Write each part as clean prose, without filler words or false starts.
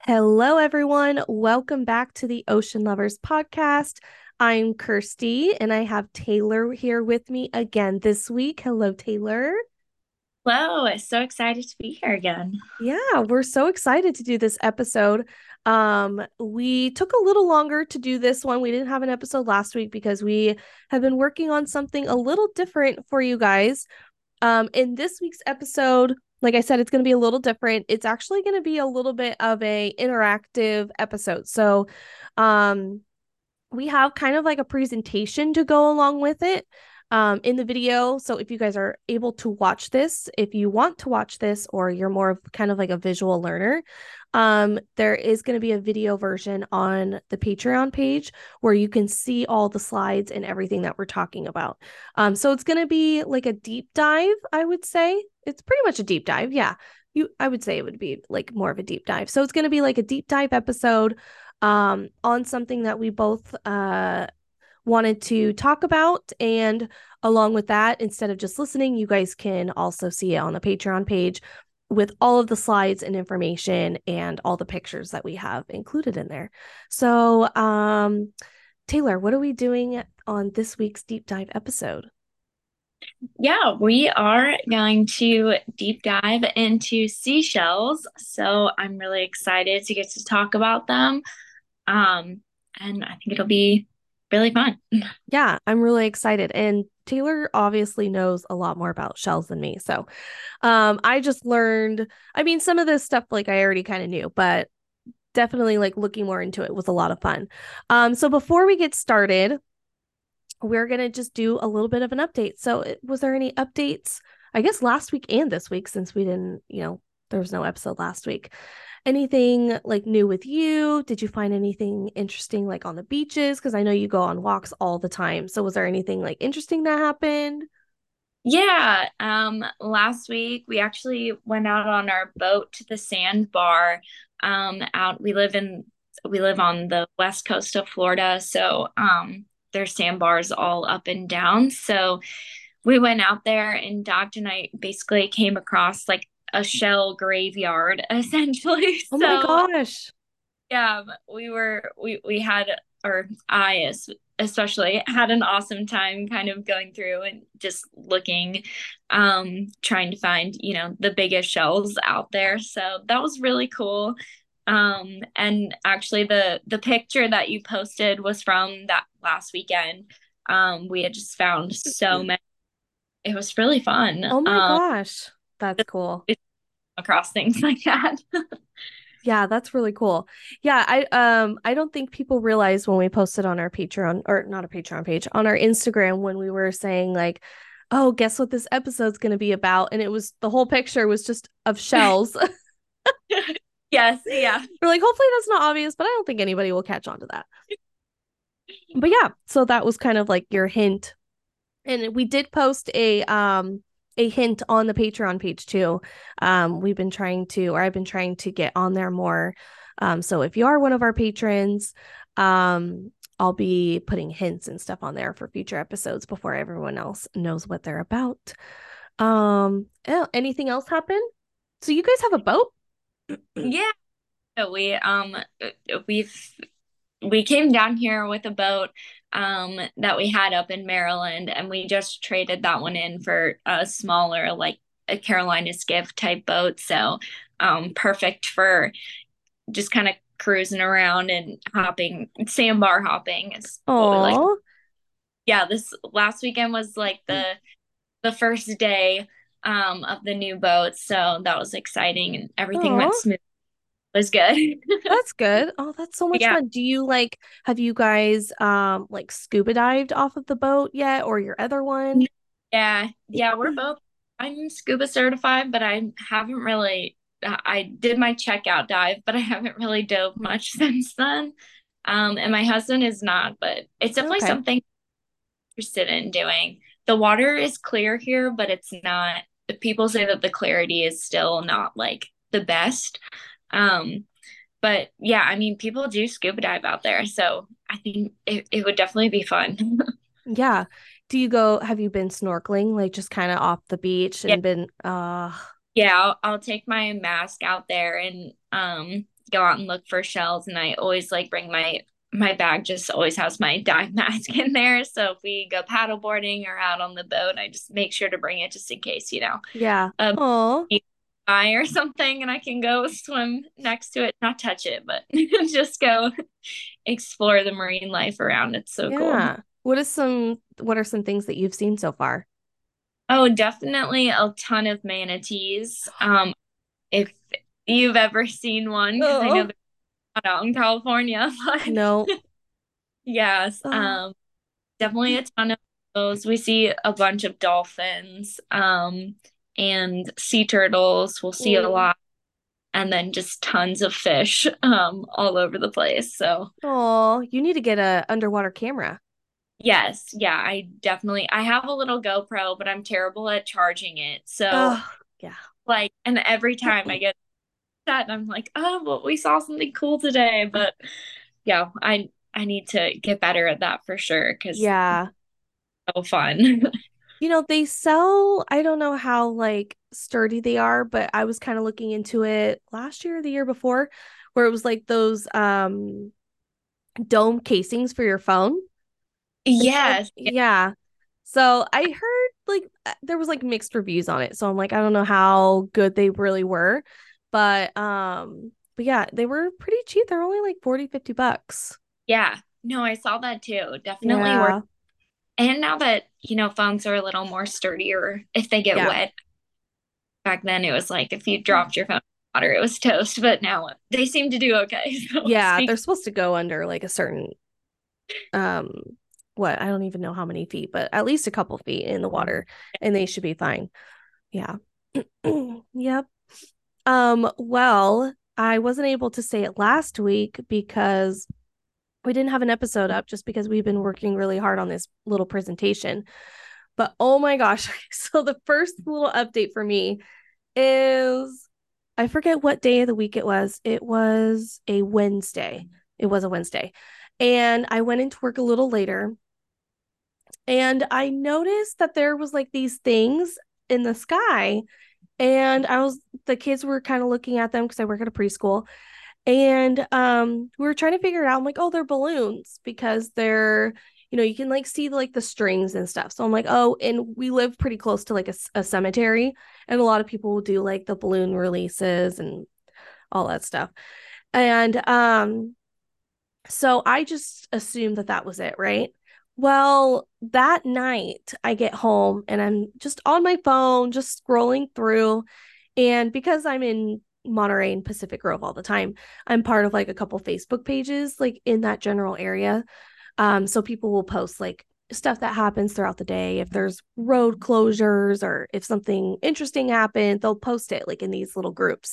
Hello, everyone. Welcome back to the Ocean Lovers podcast. I'm Kirsty, and I have Taylor here with me again this week. Hello, Taylor. Hello, so excited to be here again. Yeah, we're so excited to do this episode. We took a little longer to do this one. We didn't have an episode last week because we have been working on something a little different for you guys. In this week's episode, like I said, it's going to be a little different. It's actually going to be a little bit of a interactive episode. Um, we have kind of like a presentation to go along with it in the video. So if you guys are able to watch this, if you want to watch this, or you're more of kind of like a visual learner, there is going to be a video version on the Patreon page where you can see all the slides and everything that we're talking about. So it's going to be like a deep dive, I would say. It's pretty much a deep dive. Yeah. I would say it would be like more of a deep dive. So it's going to be like a deep dive episode on something that we both wanted to talk about. And along with that, instead of just listening, you guys can also see it on the Patreon page with all of the slides and information and all the pictures that we have included in there. Taylor, what are we doing on this week's deep dive episode? Yeah, we are going to deep dive into seashells. So I'm really excited to get to talk about them. Um, and I think it'll be really fun. Yeah, I'm really excited. And Taylor obviously knows a lot more about shells than me. I just learned, I mean, some of this stuff like I already kind of knew, but definitely like looking more into it was a lot of fun. So before we get started, we're going to just do a little bit of an update. Was there any updates, I guess last week and this week, since we didn't, there was no episode last week? Anything like new with you? Did you find anything interesting like on the beaches? Because I know you go on walks all the time. So was there anything like interesting that happened? Yeah, last week we actually went out on our boat to the sandbar. Out we live on the west coast of Florida, so there's sandbars all up and down. So we went out there and Doc and I basically came across like a shell graveyard essentially. Oh my So gosh. yeah, we had or especially had an awesome time kind of going through and just looking, trying to find, the biggest shells out there. So that was really cool. And actually the picture that you posted was from that last weekend. We had just found so many. It was really fun. Oh my gosh. That's cool. Across things like that. Yeah, that's really cool. Yeah, I don't think people realized when we posted on our Patreon, or not a Patreon page, on our Instagram, when we were saying like, "Oh, guess what this episode's going to be about?" And it was the whole picture was just of shells. Yes, yeah. We're like, hopefully that's not obvious, but I don't think anybody will catch on to that. But yeah, so that was kind of like your hint. And we did post a hint on the Patreon page too. We've been trying to, or I've been trying to get on there more. So if you are one of our patrons, I'll be putting hints and stuff on there for future episodes before everyone else knows what they're about. Anything else happen? So you guys have a boat? Yeah. We've we came down here with a boat that we had up in Maryland, and we just traded that one in for a smaller, like a Carolina skiff type boat. So perfect for just kind of cruising around and hopping, sandbar hopping is what we like. Oh, Yeah, this last weekend was like the first day of the new boat, so that was exciting and everything went oh, smooth. It was good. that's good. Oh, that's so much Yeah. fun. Have you guys like scuba dived off of the boat yet, or your other one? Yeah, we're both. I'm scuba certified, but I haven't really. I did my checkout dive, but I haven't really dove much since then. And my husband is not, but it's definitely Okay. something I'm interested in doing. The water is clear here, but it's not. People say that the clarity is still not like the best. Um, but yeah, I mean, people do scuba dive out there, so I think it would definitely be fun. Yeah. Have you been snorkeling, like just kind of off the beach Yeah. and been Yeah, I'll take my mask out there and go out and look for shells, and I always like bring my bag just always has my dive mask in there. So if we go paddle boarding or out on the boat, I just make sure to bring it just in case, Yeah. a Oh, eye or something, and I can go swim next to it, not touch it, but just go explore the marine life around. It's so cool. yeah. What are some things that you've seen so far? Oh, definitely a ton of manatees. If you've ever seen one, because I know Oh, they're not out in California, but no. yes, Oh, definitely a ton of those. We see a bunch of dolphins, and sea turtles. We'll see a mm. lot, and then just tons of fish, all over the place. So Oh, you need to get a underwater camera. yes, yeah, I have a little GoPro, but I'm terrible at charging it. So Oh, yeah. like, and every time I get that, I'm like, oh, well, we saw something cool today. But yeah, I need to get better at that for sure because Yeah. it's so fun. They sell, I don't know how like sturdy they are, but I was kind of looking into it last year or the year before, where it was like those dome casings for your phone. Yes. Yeah. So I heard like there was like mixed reviews on it. So I'm like, I don't know how good they really were. But yeah, they were pretty cheap. They're only like 40, $50. Yeah. No, I saw that too. Definitely worth. Yeah. And now that, phones are a little more sturdier if they get Yeah. wet. Back then it was like if you dropped your phone in water, it was toast, but now they seem to do okay. So Yeah, speak. they're supposed to go under like a certain um what I don't even know how many feet, but at least a couple feet in the water and they should be fine. Yeah. Yep. Well, I wasn't able to say it last week because we didn't have an episode up just because we've been working really hard on this little presentation. But oh my gosh, so the first little update for me is I forget what day of the week it was. It was a Wednesday. It was a Wednesday. And I went into work a little later and I noticed that there was like these things in the sky and the kids were kind of looking at them because I work at a preschool and we were trying to figure it out. I'm like, oh, they're balloons because they're, you can like see like the strings and stuff. So I'm like, oh, and we live pretty close to like a cemetery, and a lot of people will do like the balloon releases and all that stuff. And so I just assumed that that was it, right? Well, that night I get home and I'm just on my phone, just scrolling through. And because I'm in Monterey and Pacific Grove all the time, I'm part of like a couple Facebook pages, like in that general area. So people will post like stuff that happens throughout the day. If there's road closures or if something interesting happened, they'll post it like in these little groups.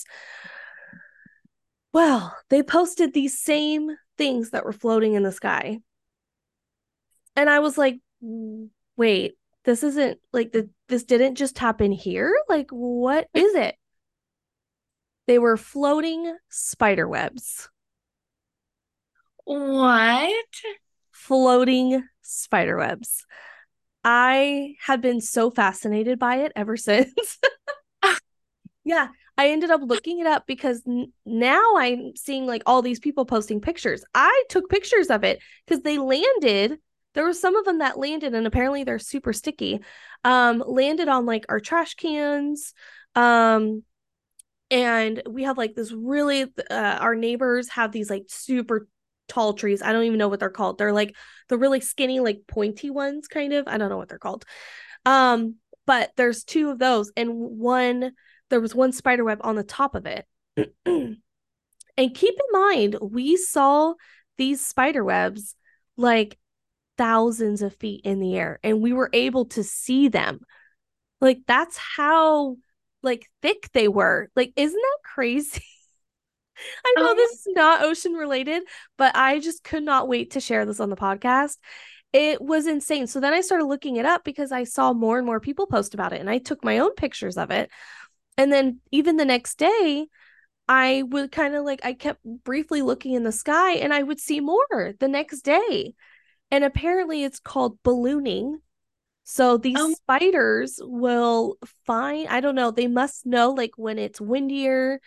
Well, they posted these same things that were floating in the sky. And I was like, wait, this isn't like this didn't just happen here? Like, what is it? They were floating spider webs. What? Floating spider webs. I have been so fascinated by it ever since. Yeah, I ended up looking it up because now I'm seeing like all these people posting pictures. I took pictures of it because they landed. There were some of them that landed, and apparently they're super sticky. Landed on like our trash cans. Um, and we have like this really our neighbors have these like super tall trees. I don't even know what they're called. They're like the really skinny, like pointy ones, kind of. I don't know what they're called. Um, but there's two of those, and there was one spider web on the top of it. And keep in mind, we saw these spider webs like thousands of feet in the air, and we were able to see them. Like that's how like thick they were. Like, isn't that crazy? I know Oh this is not ocean related, but I just could not wait to share this on the podcast. It was insane. So then I started looking it up because I saw more and more people post about it, and I took my own pictures of it. And then even the next day, I would kind of like, I kept briefly looking in the sky and I would see more the next day. And apparently it's called ballooning. So these my, spiders will find, I don't know, they must know like when it's windier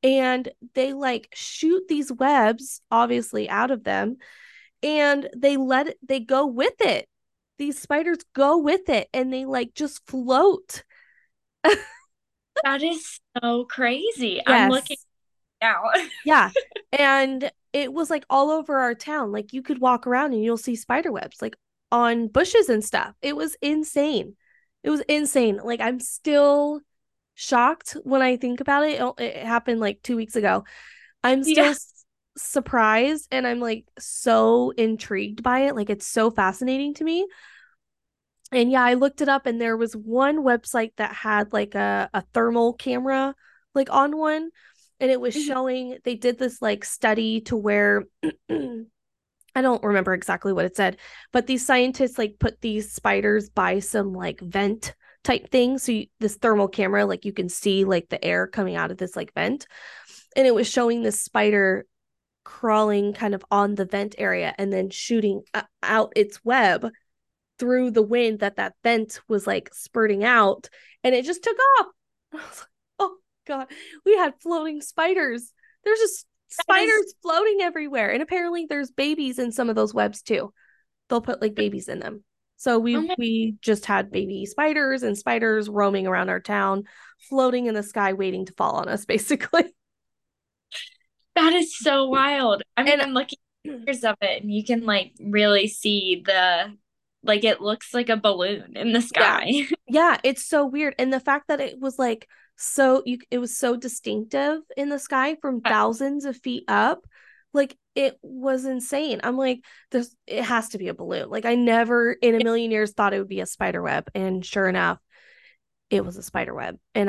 and they like shoot these webs obviously out of them, and they go with it. These spiders go with it, and they like just float. That is so crazy. I'm looking Yes. now. Yeah. And it was like all over our town. Like you could walk around and you'll see spider webs like on bushes and stuff. It was insane. It was insane. Like I'm still shocked when I think about it. It happened like 2 weeks ago. I'm still Yeah. surprised, and I'm like so intrigued by it. Like it's so fascinating to me. And yeah, I looked it up, and there was one website that had like a thermal camera like on one, and it was Mhm. showing they did this like study to where I don't remember exactly what it said, but these scientists like put these spiders by some like vent type thing. So this thermal camera, like you can see like the air coming out of this like vent, and it was showing this spider crawling kind of on the vent area and then shooting out its web through the wind that vent was like spurting out, and it just took off. I was like, oh god, we had floating spiders. There's just That is, spiders floating everywhere, and apparently there's babies in some of those webs too. They'll put like babies in them. So we oh my, we just had baby spiders and spiders roaming around our town, floating in the sky waiting to fall on us basically. that is so wild. I mean, And I'm looking at pictures of it and you can like really see like it looks like a balloon in the yeah. sky. Yeah, it's so weird. And the fact that it was like it was so distinctive in the sky from thousands of feet up, like it was insane. I'm like, this it has to be a balloon. Like I never in a million years thought it would be a spider web. And sure enough, it was a spider web. And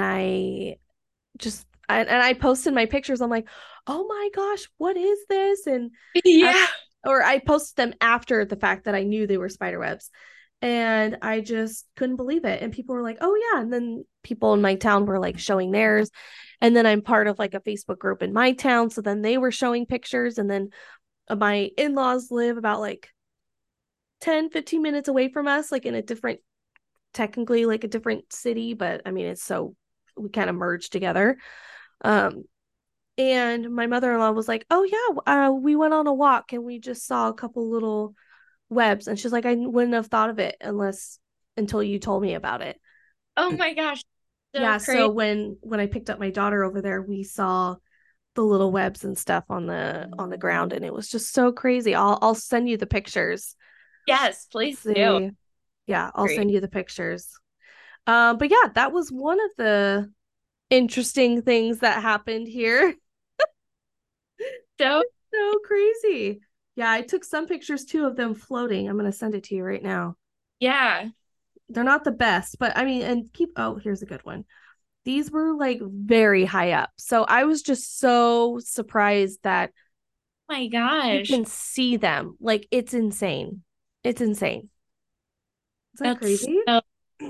I posted my pictures. I'm like, oh my gosh, what is this? And I Yeah. or I posted them after the fact that I knew they were spider webs. And I just couldn't believe it. And people were like, oh yeah. And then people in my town were like showing theirs. And then I'm part of like a Facebook group in my town. So then they were showing pictures. And then my in-laws live about like 10-15 minutes away from us, like in a different, technically like a different city, but I mean it's so we kind of merged together. Um, and my mother-in-law was like, "Oh yeah, we went on a walk and we just saw a couple little webs." And she's like, "I wouldn't have thought of it until you told me about it." Oh my gosh. So Yeah, so crazy. when I picked up my daughter over there, we saw the little webs and stuff on the ground, and it was just so crazy. I'll send you the pictures. Yes, Let's please do. see. Yeah, I'll Great. send you the pictures. But yeah, that was one of the interesting things that happened here. So, So crazy. Yeah, I took some pictures too of them floating. I'm gonna send it to you right now. yeah. They're not the best, but I mean, and keep, oh, here's a good one. These were like very high up. So I was just so surprised that My you gosh. can see them. Like it's insane. It's insane. Is that That's crazy? so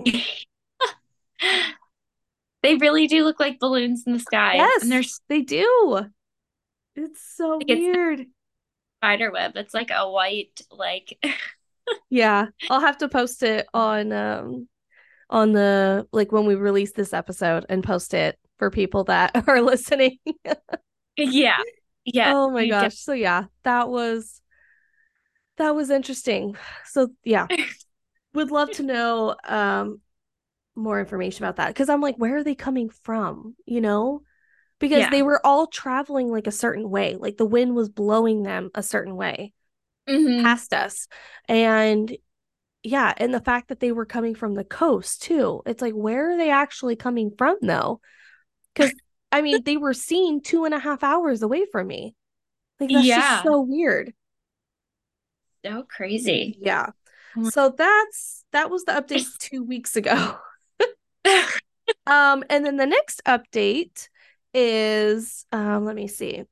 they really do look like balloons in the sky. And Yes, there's they do. It's so like it's not weird. spider web. It's like a white like Yeah, I'll have to post it on the like when we release this episode and post it for people that are listening. yeah. Yeah, Oh my you gosh. So yeah, that was interesting. So yeah, would love to know more information about that because I'm like, where are they coming from? You know? Because yeah. they were all traveling like a certain way. Like the wind was blowing them a certain way Hmm. past us. And yeah, and the fact that they were coming from the coast too. It's like, where are they actually coming from though? Because I mean, they were seen 2.5 hours away from me. Like that's just Yeah. so weird. So crazy. Yeah. Oh So that was the update 2 weeks ago. my- And then the next update is let me see.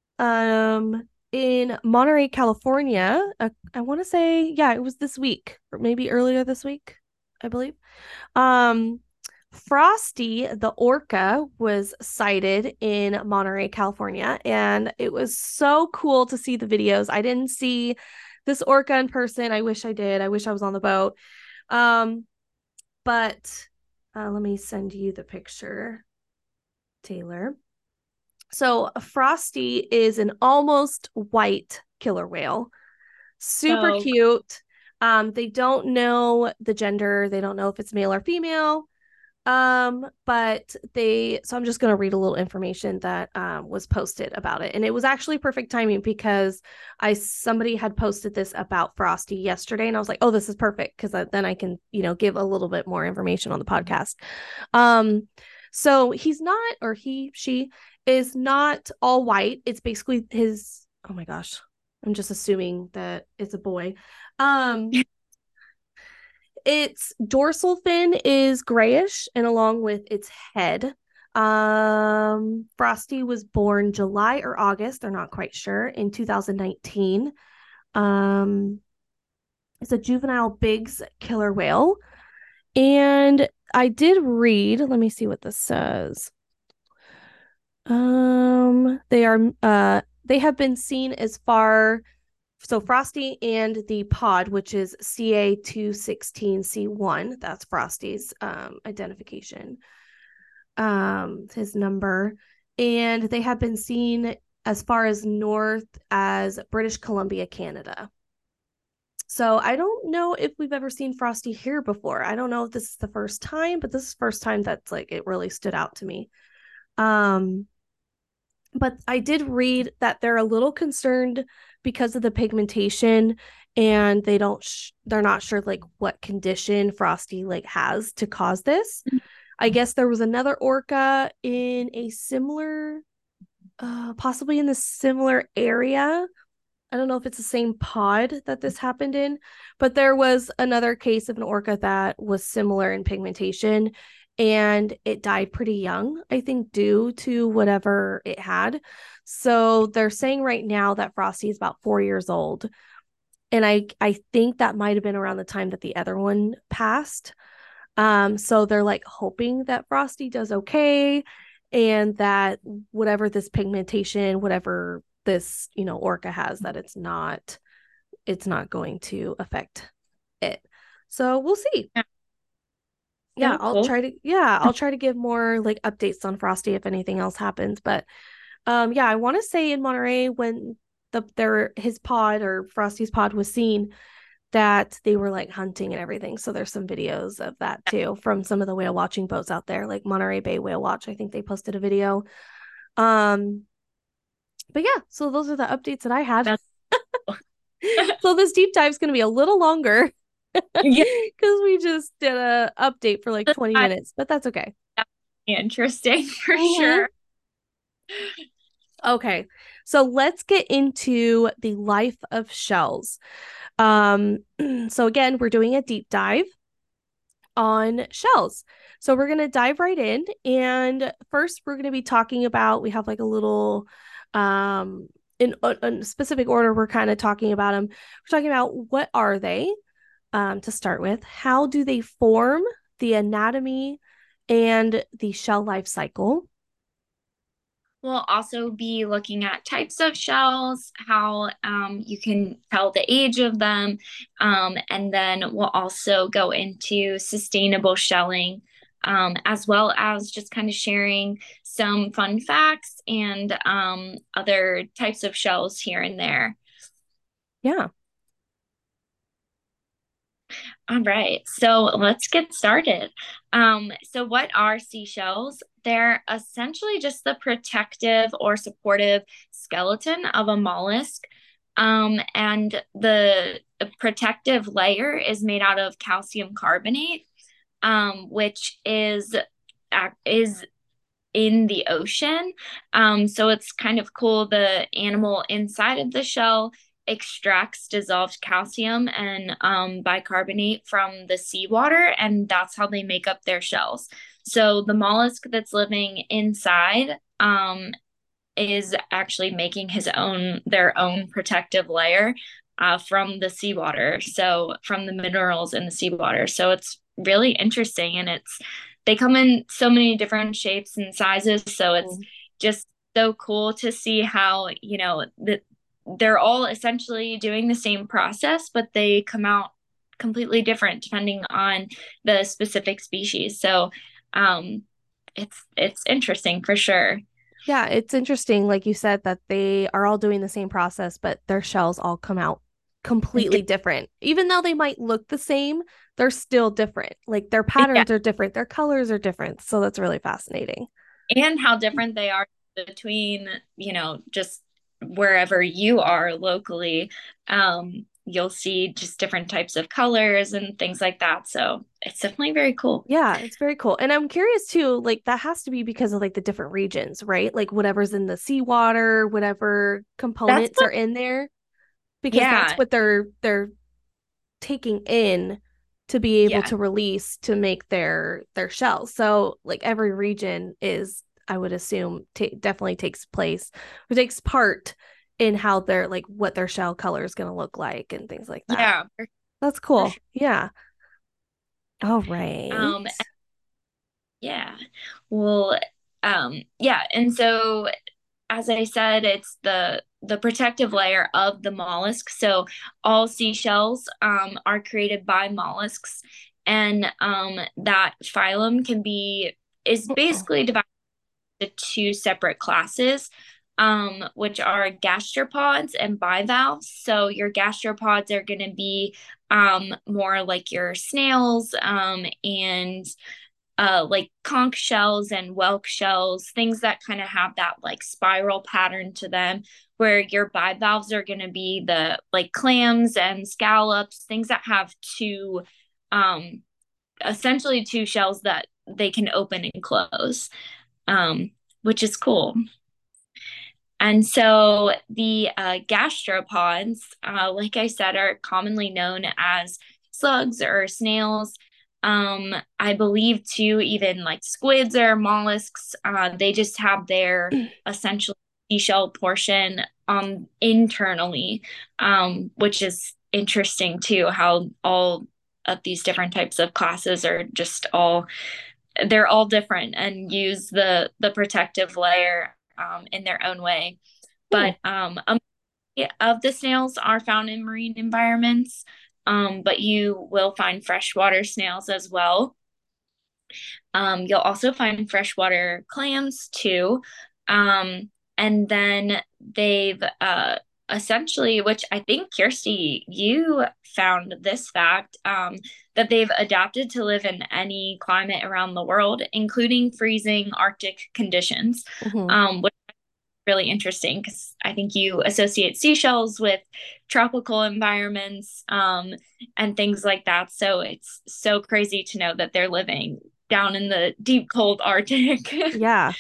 In Monterey, California, I want to say, yeah, it was this week, or maybe earlier this week, I believe. Um, Frosty the orca was sighted in Monterey, California, and it was so cool to see the videos. I didn't see this orca in person. I wish I did. I wish I was on the boat. Um, but let me send you the picture, Taylor. So Frosty is an almost white killer whale. Super So cute. They don't know the gender. They don't know if it's male or female. But so I'm just going to read a little information that was posted about it. And it was actually perfect timing because somebody had posted this about Frosty yesterday, and I was like, oh, this is perfect because then I can, give a little bit more information on the podcast. So he's not, or she is not all white. It's basically oh my gosh, I'm just assuming that it's a boy. Its dorsal fin is grayish and along with its head. Frosty was born July or August, they're not quite sure, in 2019. It's a juvenile Biggs killer whale. And I did read, let me see what this says. They have been seen as far so Frosty and the pod, which is CA216C1, that's Frosty's identification, his number. And they have been seen as far as north as British Columbia, Canada. So I don't know if we've ever seen Frosty here before. I don't know if this is the first time, but this is the first time that's like it really stood out to me. But I did read that they're a little concerned because of the pigmentation, and they're not sure like what condition Frosty like has to cause this. I guess there was another orca in a similar possibly in the similar area. I don't know if it's the same pod that this happened in, but there was another case of an orca that was similar in pigmentation, and it died pretty young, I think, due to whatever it had. So they're saying right now that Frosty is about 4 years old. And I think that might have been around the time that the other one passed. So they're like hoping that Frosty does okay, and that whatever this pigmentation, whatever this, orca has, that it's not going to affect it. So we'll see. Yeah, so cool. I'll try to give more like updates on Frosty if anything else happens. But yeah, I want to say in Monterey when his pod or Frosty's pod was seen, that they were like hunting and everything. So there's some videos of that too from some of the whale watching boats out there, like Monterey Bay Whale Watch. I think they posted a video. Um, but yeah, so those are the updates that I had. So this deep dive is going to be a little longer Yeah, because we just did a update for like 20 that's minutes, but that's okay. interesting for Mhm. sure. Okay, so let's get into the life of shells. So again, we're doing a deep dive on shells. So we're going to dive right in. And first, we're going to be talking about, we have like a little, in a specific order, we're kind of talking about them. We're talking about what are they, to start with, how do they form, the anatomy, and the shell life cycle. We'll also be looking at types of shells, how you can tell the age of them, and then we'll also go into sustainable shelling, as well as just kind of sharing some fun facts and other types of shells here and there. Yeah. All right, so let's get started. So, what are seashells? They're essentially just the protective or supportive skeleton of a mollusk. And the protective layer is made out of calcium carbonate, which is in the ocean. So it's kind of cool. The animal inside of the shell extracts dissolved calcium and bicarbonate from the seawater, and that's how they make up their shells. So the mollusk that's living inside is actually making their own protective layer from the seawater. So from the minerals in the seawater. So it's really interesting, and they come in so many different shapes and sizes. So it's just so cool to see how, they're all essentially doing the same process, but they come out completely different depending on the specific species. So it's interesting for sure. Yeah, it's interesting, like you said, that they are all doing the same process, but their shells all come out completely different. Even though they might look the same, they're still different. Like their Yeah, patterns are different, their colors are different. So that's really fascinating. and how different they are between, just wherever you are locally. You'll see just different types of colors and things like that. So it's definitely very cool. Yeah, it's very cool. And I'm curious too, like that has to be because of like the different regions, right? Like whatever's in the seawater, whatever That's components what, are in there, because that's yeah, what they're taking in to be able yeah, to release to make their shells. So like every region is, I would assume, definitely takes place or takes part in how their like what their shell color is going to look like and things like that. yeah, That's for cool. sure. Yeah. All right. Um, yeah. Well, yeah, and so as I said, it's the protective layer of the mollusk. So all seashells are created by mollusks, and that phylum is basically divided into two separate classes, which are gastropods and bivalves. So your gastropods are going to be more like your snails and like conch shells and whelk shells, things that kind of have that like spiral pattern to them, where your bivalves are going to be the like clams and scallops, things that have um, essentially two shells that they can open and close, which is cool. And so the gastropods, like I said, are commonly known as slugs or snails. I believe too, even like squids or mollusks, they just have their essential seashell portion internally, which is interesting too, how all of these different types of classes are just they're all different and use the protective layer in their own way. Hmm. But of the snails are found in marine environments, but you will find freshwater snails as well. You'll also find freshwater clams too. And then they've essentially, which I think, Kirsty, you found this fact, that they've adapted to live in any climate around the world, including freezing Arctic conditions, Mhm. which is really interesting because I think you associate seashells with tropical environments and things like that. So it's so crazy to know that they're living down in the deep cold Arctic. Yeah.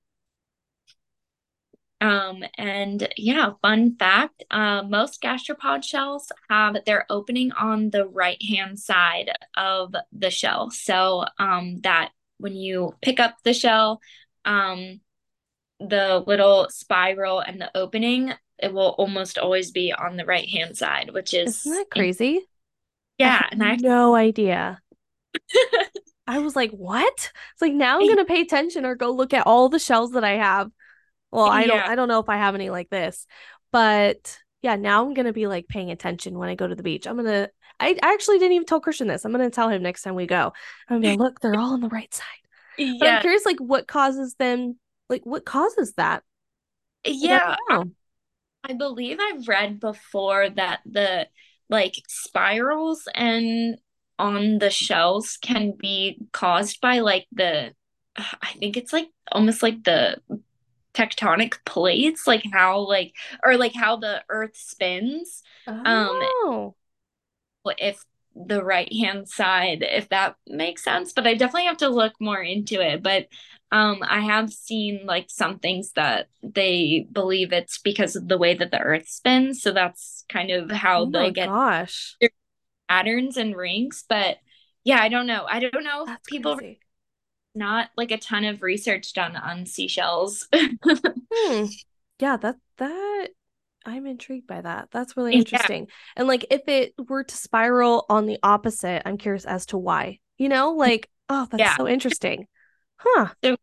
And yeah, fun fact, most gastropod shells have their opening on the right hand side of the shell. So that when you pick up the shell, um, the little spiral and the opening, it will almost always be on the right hand side, which Isn't is that crazy? I yeah, had and I no idea. I was like, what? It's like now I'm gonna pay attention or go look at all the shells that I have. Well, yeah, I don't know if I have any like this, but yeah, now I'm gonna be like paying attention when I go to the beach. I actually didn't even tell Christian this. I'm gonna tell him next time we go. I'm gonna be like, look, they're all on the right side. But I'm yeah, curious, like, what causes them, like, what causes that? Like, I yeah. don't know. I believe I've read before that the like spirals and on the shells can be caused by like I think it's like almost like the tectonic plates, like how like or like how the earth spins. Um Oh, if the right hand side, if that makes sense. But I definitely have to look more into it. But I have seen like some things that they believe it's because of the way that the earth spins. So that's kind of how oh my they'll get gosh. their patterns and rings. But yeah, I don't know. I don't know if That's people crazy. not like a ton of research done on seashells. Hmm. Yeah, that I'm intrigued by that. That's really Yeah, interesting. And like if it were to spiral on the opposite, I'm curious as to why. You know, like, oh, that's yeah. so interesting. Huh. So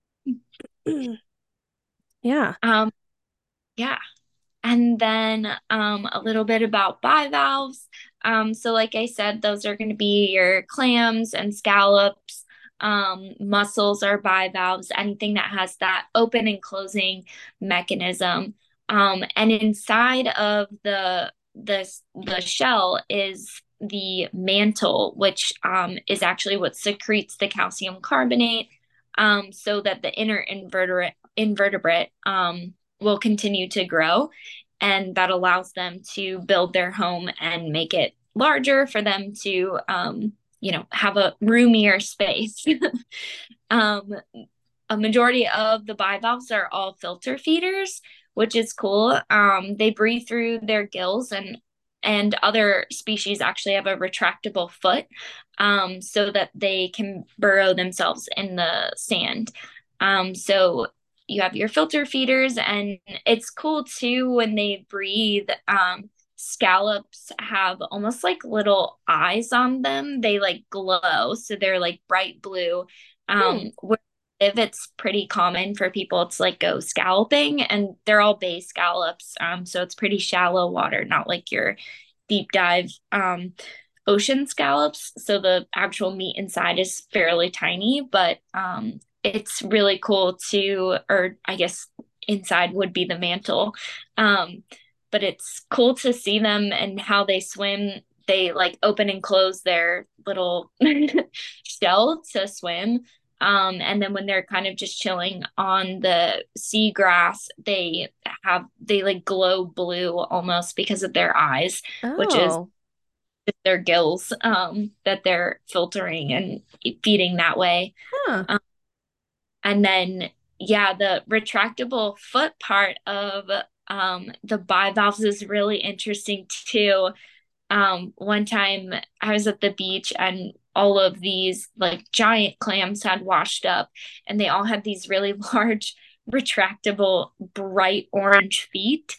Yeah. um yeah. And then a little bit about bivalves. So, like I said, those are going to be your clams and scallops. mussels are bivalves, anything that has that open and closing mechanism. And inside of the shell is the mantle, which is actually what secretes the calcium carbonate, so that the inner invertebrate will continue to grow, and that allows them to build their home and make it larger for them to have a roomier space. um, a majority of the bivalves are all filter feeders, which is cool. They breathe through their gills, and other species actually have a retractable foot, so that they can burrow themselves in the sand. So you have your filter feeders, and it's cool too when they breathe. Scallops have almost like little eyes on them. They like glow, so they're like bright blue. Hmm. Where if it's pretty common for people to like go scalloping, and they're all bay scallops. So it's pretty shallow water, not like your deep dive ocean scallops. So the actual meat inside is fairly tiny, but it's really cool to, or I guess inside would be the mantle. Um, but it's cool to see them and how they swim. They like open and close their little shell to swim. And then when they're kind of just chilling on the seagrass, they like glow blue almost because of their eyes, which is Oh. their gills that they're filtering and feeding that way. Huh. Um, and then, yeah, the retractable foot part of the bivalves is really interesting too. One time I was at the beach and all of these like giant clams had washed up, and they all had these really large, retractable, bright orange feet.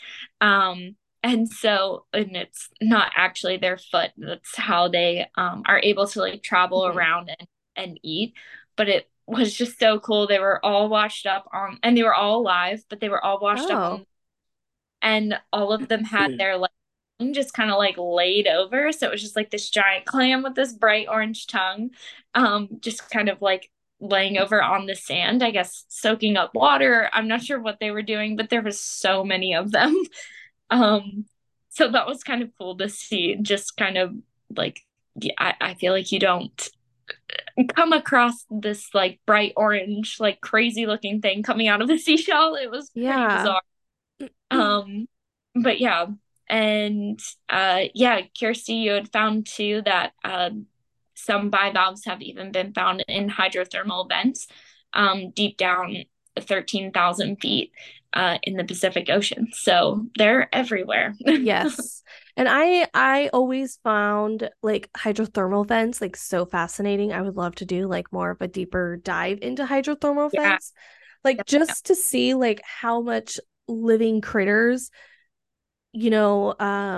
And it's not actually their foot, that's how they are able to like travel Mhm. around and eat. But it was just so cool. They were all washed up on, and they were all alive, but they were all washed up Oh. on, and all of them had their like just kind of like laid over. So it was just like this giant clam with this bright orange tongue, just kind of like laying over on the sand, I guess, soaking up water. I'm not sure what they were doing, but there was so many of them. Um, so that was kind of cool to see, just kind of like, yeah, I feel like you don't come across this like bright orange, like crazy looking thing coming out of the seashell. It was pretty Yeah. bizarre. Um, but yeah, and yeah, Kirsty, you had found too that some bivalves have even been found in hydrothermal vents, deep down 13,000 feet in the Pacific Ocean. So they're everywhere. Yes. And I always found like hydrothermal vents like so fascinating. I would love to do like more of a deeper dive into hydrothermal Yeah. vents. Like just to see like how much living critters, you know,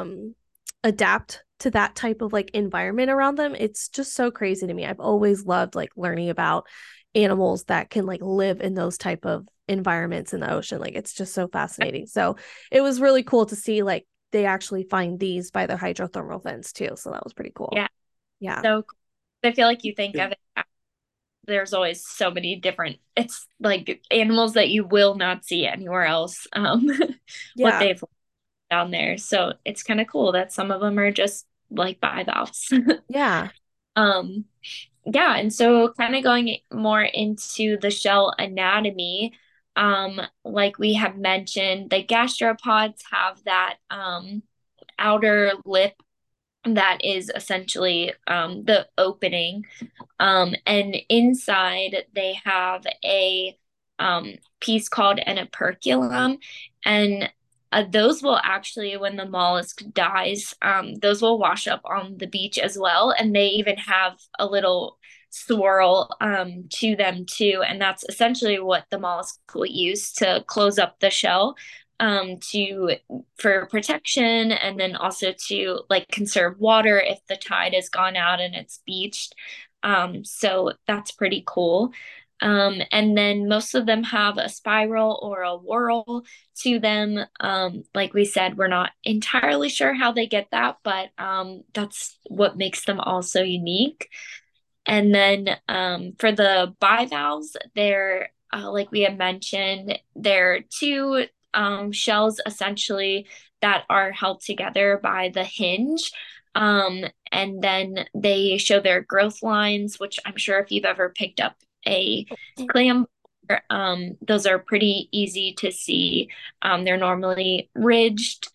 adapt to that type of like environment around them. It's just so crazy to me. I've always loved like learning about animals that can like live in those type of environments in the ocean. Like it's just so fascinating. So it was really cool to see like they actually find these by the hydrothermal vents too. So that was pretty cool. Yeah. Yeah. So cool. I feel like you think of it, there's always so many different, it's like animals that you will not see anywhere else, what Yeah. they've down there. So it's kind of cool that some of them are just like bivalves. Yeah. um yeah, and so kind of going more into the shell anatomy, like we have mentioned, the gastropods have that outer lip that is essentially the opening, and inside they have a piece called an operculum, and those will actually, when the mollusk dies, those will wash up on the beach as well, and they even have a little swirl to them too, and that's essentially what the mollusk will use to close up the shell, to for protection, and then also to like conserve water if the tide has gone out and it's beached. So that's pretty cool. And then most of them have a spiral or a whorl to them. Like we said, we're not entirely sure how they get that, but that's what makes them all so unique. And then for the bivalves, they're like we had mentioned, they're two shells essentially that are held together by the hinge. And then they show their growth lines, which I'm sure if you've ever picked up a clam, those are pretty easy to see. They're normally ridged.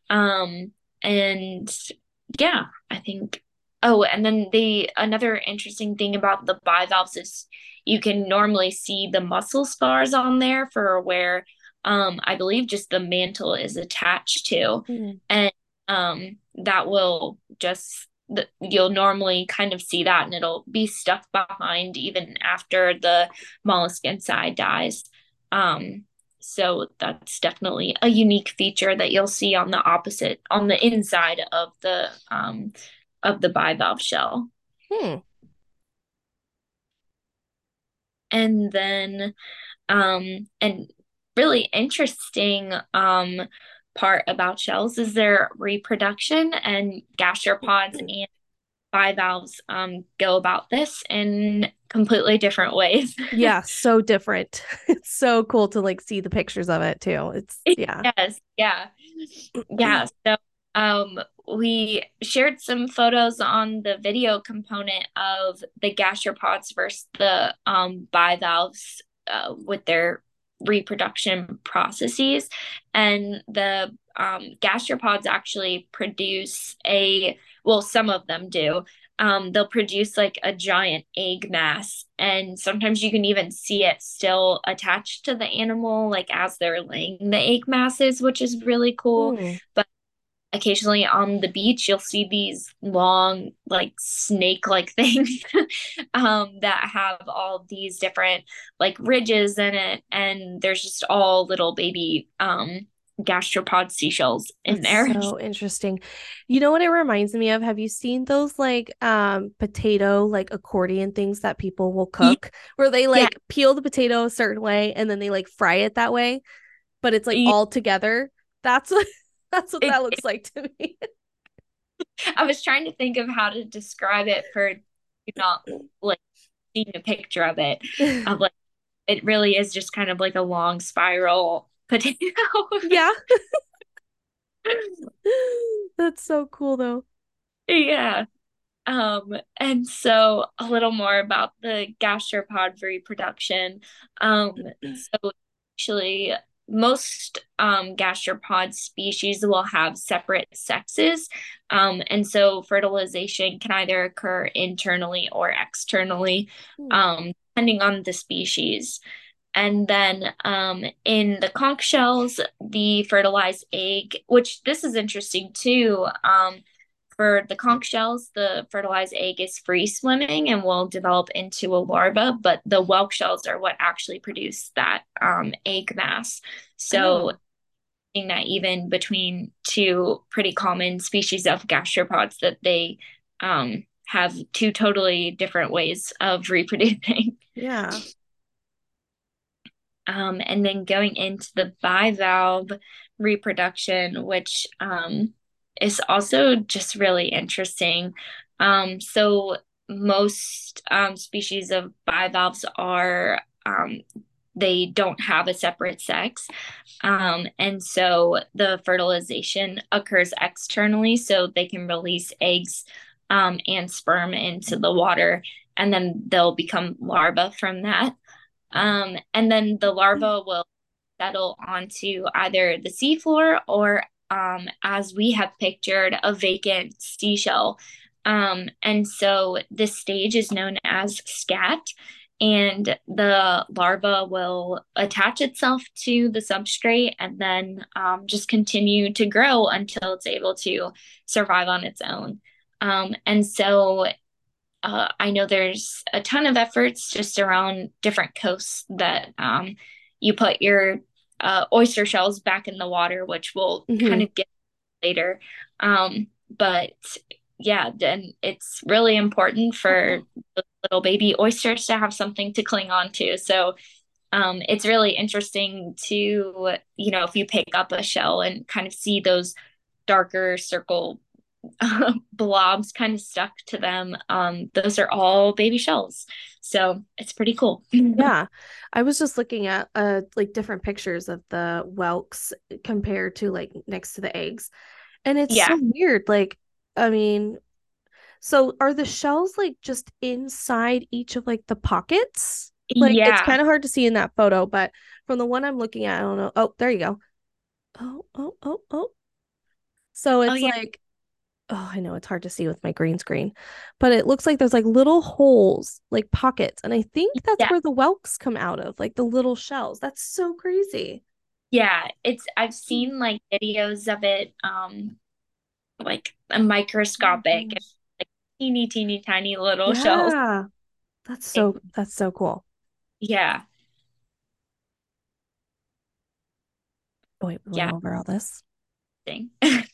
And yeah, I think. Oh, and then the another interesting thing about the bivalves is you can normally see the muscle scars on there for where I believe just the mantle is attached to. Mm. And that will you'll normally kind of see that and it'll be stuck behind even after the mollusk inside dies. Um, so that's definitely a unique feature that you'll see on the inside of the bivalve shell. Hmm. And then and really interesting part about shells is their reproduction, and gastropods and bivalves go about this in completely different ways. Yeah, so different. It's so cool to like see the pictures of it too. It's yeah. Yes, yeah. Yeah. So we shared some photos on the video component of the gastropods versus the bivalves with their reproduction processes. And the gastropods actually produce well, some of them do. They'll produce like a giant egg mass, and sometimes you can even see it still attached to the animal, like as they're laying the egg masses, which is really cool. Hmm. But occasionally on the beach, you'll see these long, like snake-like things that have all these different like ridges in it, and there's just all little baby gastropod seashells in That's there. so interesting. You know what it reminds me of? Have you seen those like potato like accordion things that people will cook where they Yeah, like peel the potato a certain way and then they like fry it that way, but it's like yeah. all together? That's what that's what It, that looks like to me. I was trying to think of how to describe it for you not like seeing a picture of it. Of like it really is just kind of like a long spiral potato. Yeah. That's so cool though. Yeah. And so a little more about the gastropod reproduction. So actually most gastropod species will have separate sexes. And so fertilization can either occur internally or externally, Hmm. depending on the species. And then in the conch shells, the fertilized egg, which this is interesting too. For the conch shells, the fertilized egg is free swimming and will develop into a larva, but the whelk shells are what actually produce that egg mass. So, Oh. that even between two pretty common species of gastropods, that they have two totally different ways of reproducing. Yeah. And then going into the bivalve reproduction, which is also just really interesting. So most species of bivalves are they don't have a separate sex. And so the fertilization occurs externally, so they can release eggs and sperm into the water, and then they'll become larvae from that. And then the larva will settle onto either the seafloor or, as we have pictured, a vacant seashell. And so this stage is known as scat, and the larva will attach itself to the substrate and then just continue to grow until it's able to survive on its own. And so I know there's a ton of efforts just around different coasts that you put your oyster shells back in the water, which we'll kind Hmm. of get later. But yeah, then it's really important for the little baby oysters to have something to cling on to. So it's really interesting to, if you pick up a shell and kind of see those darker circle blobs kind of stuck to them. Those are all baby shells. So it's pretty cool. Yeah. I was just looking at like different pictures of the whelks compared to like next to the eggs. And it's Yeah. so weird. Like, I mean, so are the shells like just inside each of like the pockets? Like it's Yeah. kind of hard to see in that photo, but from the one I'm looking at, I don't know. Oh, there you go. Oh, oh, oh, oh. So Oh it's yeah. like, oh, I know it's hard to see with my green screen, but it looks like there's like little holes, like pockets. And I think that's Yeah. where the whelks come out of, like the little shells. That's so crazy. Yeah. It's I've seen like videos of it, like a Oh my microscopic, gosh. like teeny tiny little shells. Yeah. That's so cool. Yeah. Oh, wait, we went Yeah. over all this. Thing.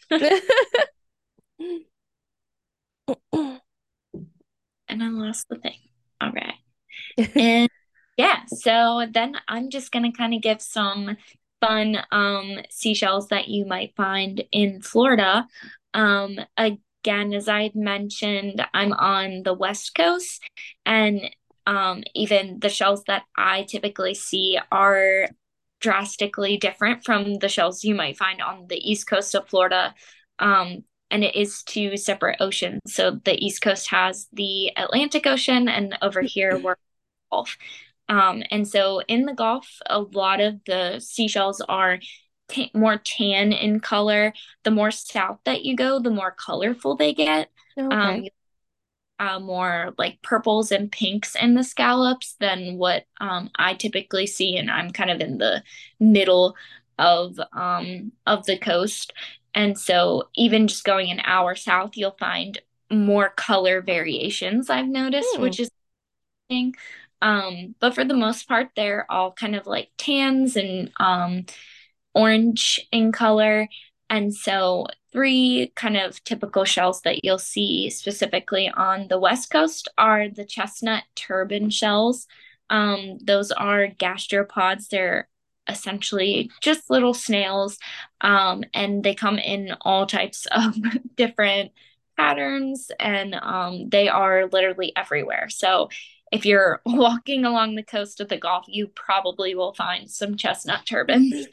And I lost the thing. All right. And yeah, so then I'm just gonna kind of give some fun seashells that you might find in Florida. Again, as I had mentioned, I'm on the West Coast, and even the shells that I typically see are drastically different from the shells you might find on the East Coast of Florida. And it is two separate oceans. So the East Coast has the Atlantic Ocean, and over here we're Gulf. And so in the Gulf, a lot of the seashells are more tan in color. The more south that you go, the more colorful they get. Okay. More like purples and pinks in the scallops than what I typically see, and I'm kind of in the middle of the coast. And so even just going an hour south, you'll find more color variations I've noticed, Hmm. which is interesting. But for the most part, they're all kind of like tans and orange in color. And so, three kind of typical shells that you'll see specifically on the West Coast are the chestnut turban shells. Those are gastropods. They're essentially just little snails, and they come in all types of different patterns, and they are literally everywhere. So, if you're walking along the coast of the Gulf, you probably will find some chestnut turbans.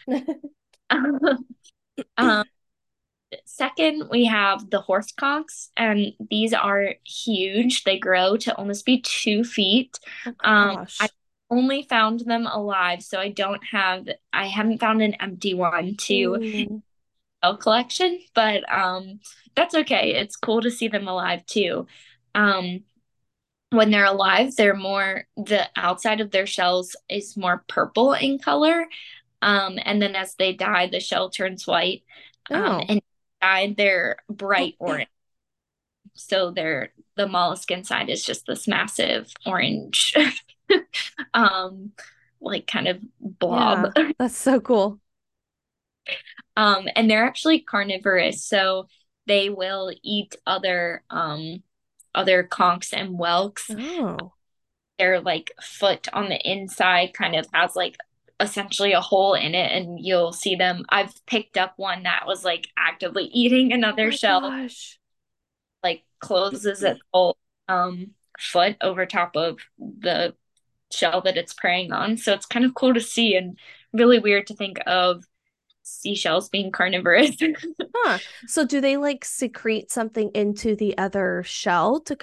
um, Second, we have the horse conchs, and these are huge. They grow to almost be 2 feet. Oh my I gosh. only found them alive, so I haven't found an empty one to Mm. sell collection, but that's okay. It's cool to see them alive too. Um, when they're alive, the outside of their shells is more purple in color. And then as they die, the shell turns white. Oh. And die, they're bright orange. So the mollusk inside is just this massive orange, um, like kind of blob. Yeah. That's so cool. And they're actually carnivorous, so they will eat other conchs and whelks. Oh. Their like foot on the inside kind of has like essentially a hole in it, and you'll see them. I've picked up one that was like actively eating Oh another my shell, gosh. like closes its whole foot over top of the shell that it's preying on. So it's kind of cool to see and really weird to think of seashells being carnivorous. Huh. So do they like secrete something into the other shell to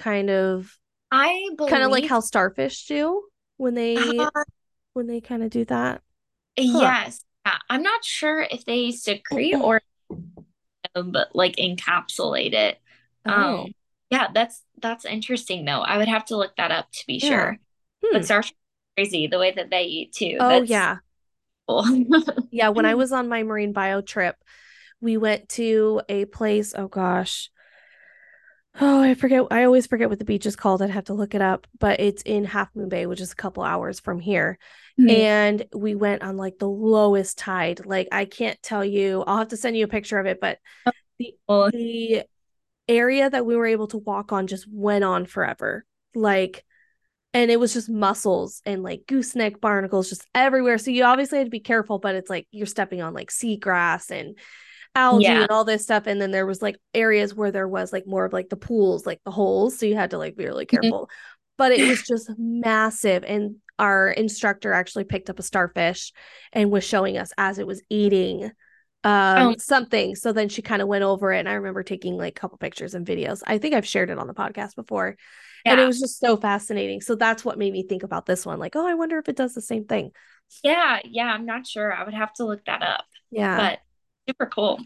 I kind of like believe how starfish do when they uh, kind of do that? Huh. yes. Yeah, I'm not sure if they secrete or but like encapsulate it. Um, Oh, yeah, that's interesting though. I would have to look that up to be yeah. sure. But Hmm. starfish are crazy the way that they eat too. Oh, That's yeah. cool. Yeah, when I was on my marine bio trip, we went to a place, oh gosh. Oh, I forget. I always forget what the beach is called. I'd have to look it up, but it's in Half Moon Bay, which is a couple hours from here. Mhm. And we went on like the lowest tide. Like I can't tell you. I'll have to send you a picture of it, but the Well, the area that we were able to walk on just went on forever. Like, and it was just mussels and like gooseneck barnacles just everywhere. So you obviously had to be careful, but it's like you're stepping on like seagrass and algae Yeah. and all this stuff. And then there was like areas where there was like more of like the pools, like the holes. So you had to like be really careful. But it was just massive. And our instructor actually picked up a starfish and was showing us as it was eating Oh, something. So then she kind of went over it. And I remember taking like a couple pictures and videos. I think I've shared it on the podcast before. And it yeah. was just so fascinating. So that's what made me think about this one. Like, oh, I wonder if it does the same thing. Yeah, yeah, I'm not sure. I would have to look that up. Yeah. But super cool.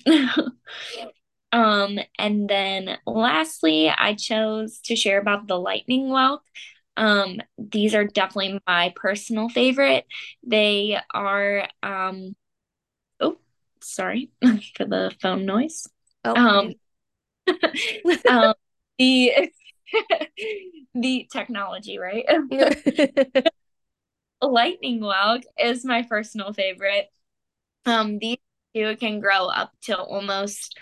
And then lastly, I chose to share about the lightning whelk. These are definitely my personal favorite. They are oh, sorry for the phone noise. Oh, I Um didn't. um the the technology, right? Lightning whelk is my personal favorite. These two can grow up to almost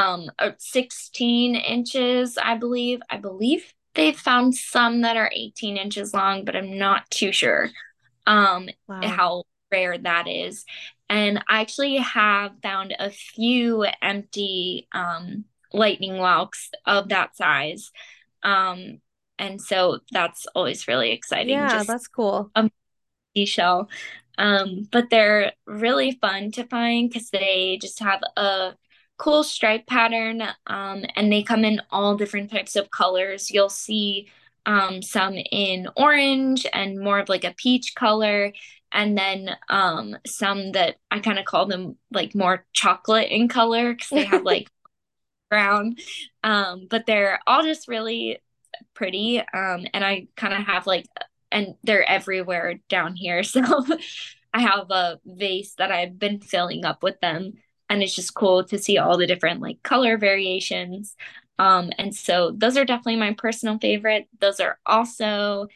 16 inches, I believe. I believe they've found some that are 18 inches long, but I'm not too sure Wow. how rare that is. And I actually have found a few empty lightning whelks of that size. Um, and so that's always really exciting. Yeah, Just that's cool. a seashell. But they're really fun to find because they just have a cool stripe pattern, and they come in all different types of colors. You'll see some in orange and more of like a peach color, and then some that I kind of call them like more chocolate in color because they have like brown. But they're all just really pretty. And I kind of have like, and they're everywhere down here. So I have a vase that I've been filling up with them. And it's just cool to see all the different like color variations. And so those are definitely my personal favorite. Those are also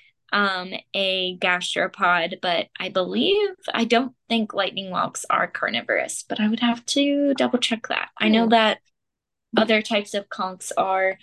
a gastropod, but I don't think lightning whelks are carnivorous, but I would have to double check that. I know Hmm. that other types of conchs are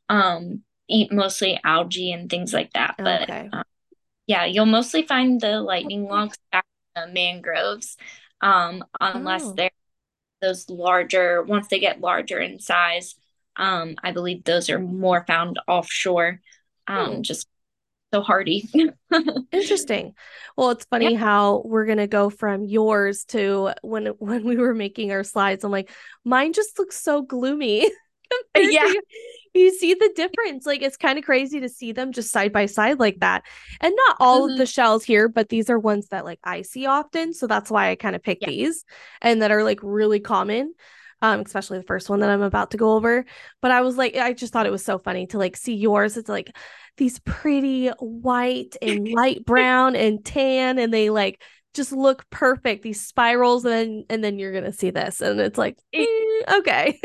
eat mostly algae and things like that. But Okay. yeah, you'll mostly find the lightning logs back in the mangroves, unless Oh. they're those larger, once they get larger in size. I believe those are more found offshore, Hmm. just so hardy. Interesting. Well, it's Yeah. funny how we're gonna go from yours to when we were making our slides. I'm like, mine just looks so gloomy compared to Yeah. you. You see the difference. Like it's kind of crazy to see them just side by side like that. And not all of Mhm. the shells here, but these are ones that like I see often. So that's why I kind of pick Yeah. these and that are like really common. Especially the first one that I'm about to go over. But I was like, I just thought it was so funny to like see yours. It's like these pretty white and light brown and tan, and they like just look perfect. These spirals, and then you're gonna see this, and it's like, okay.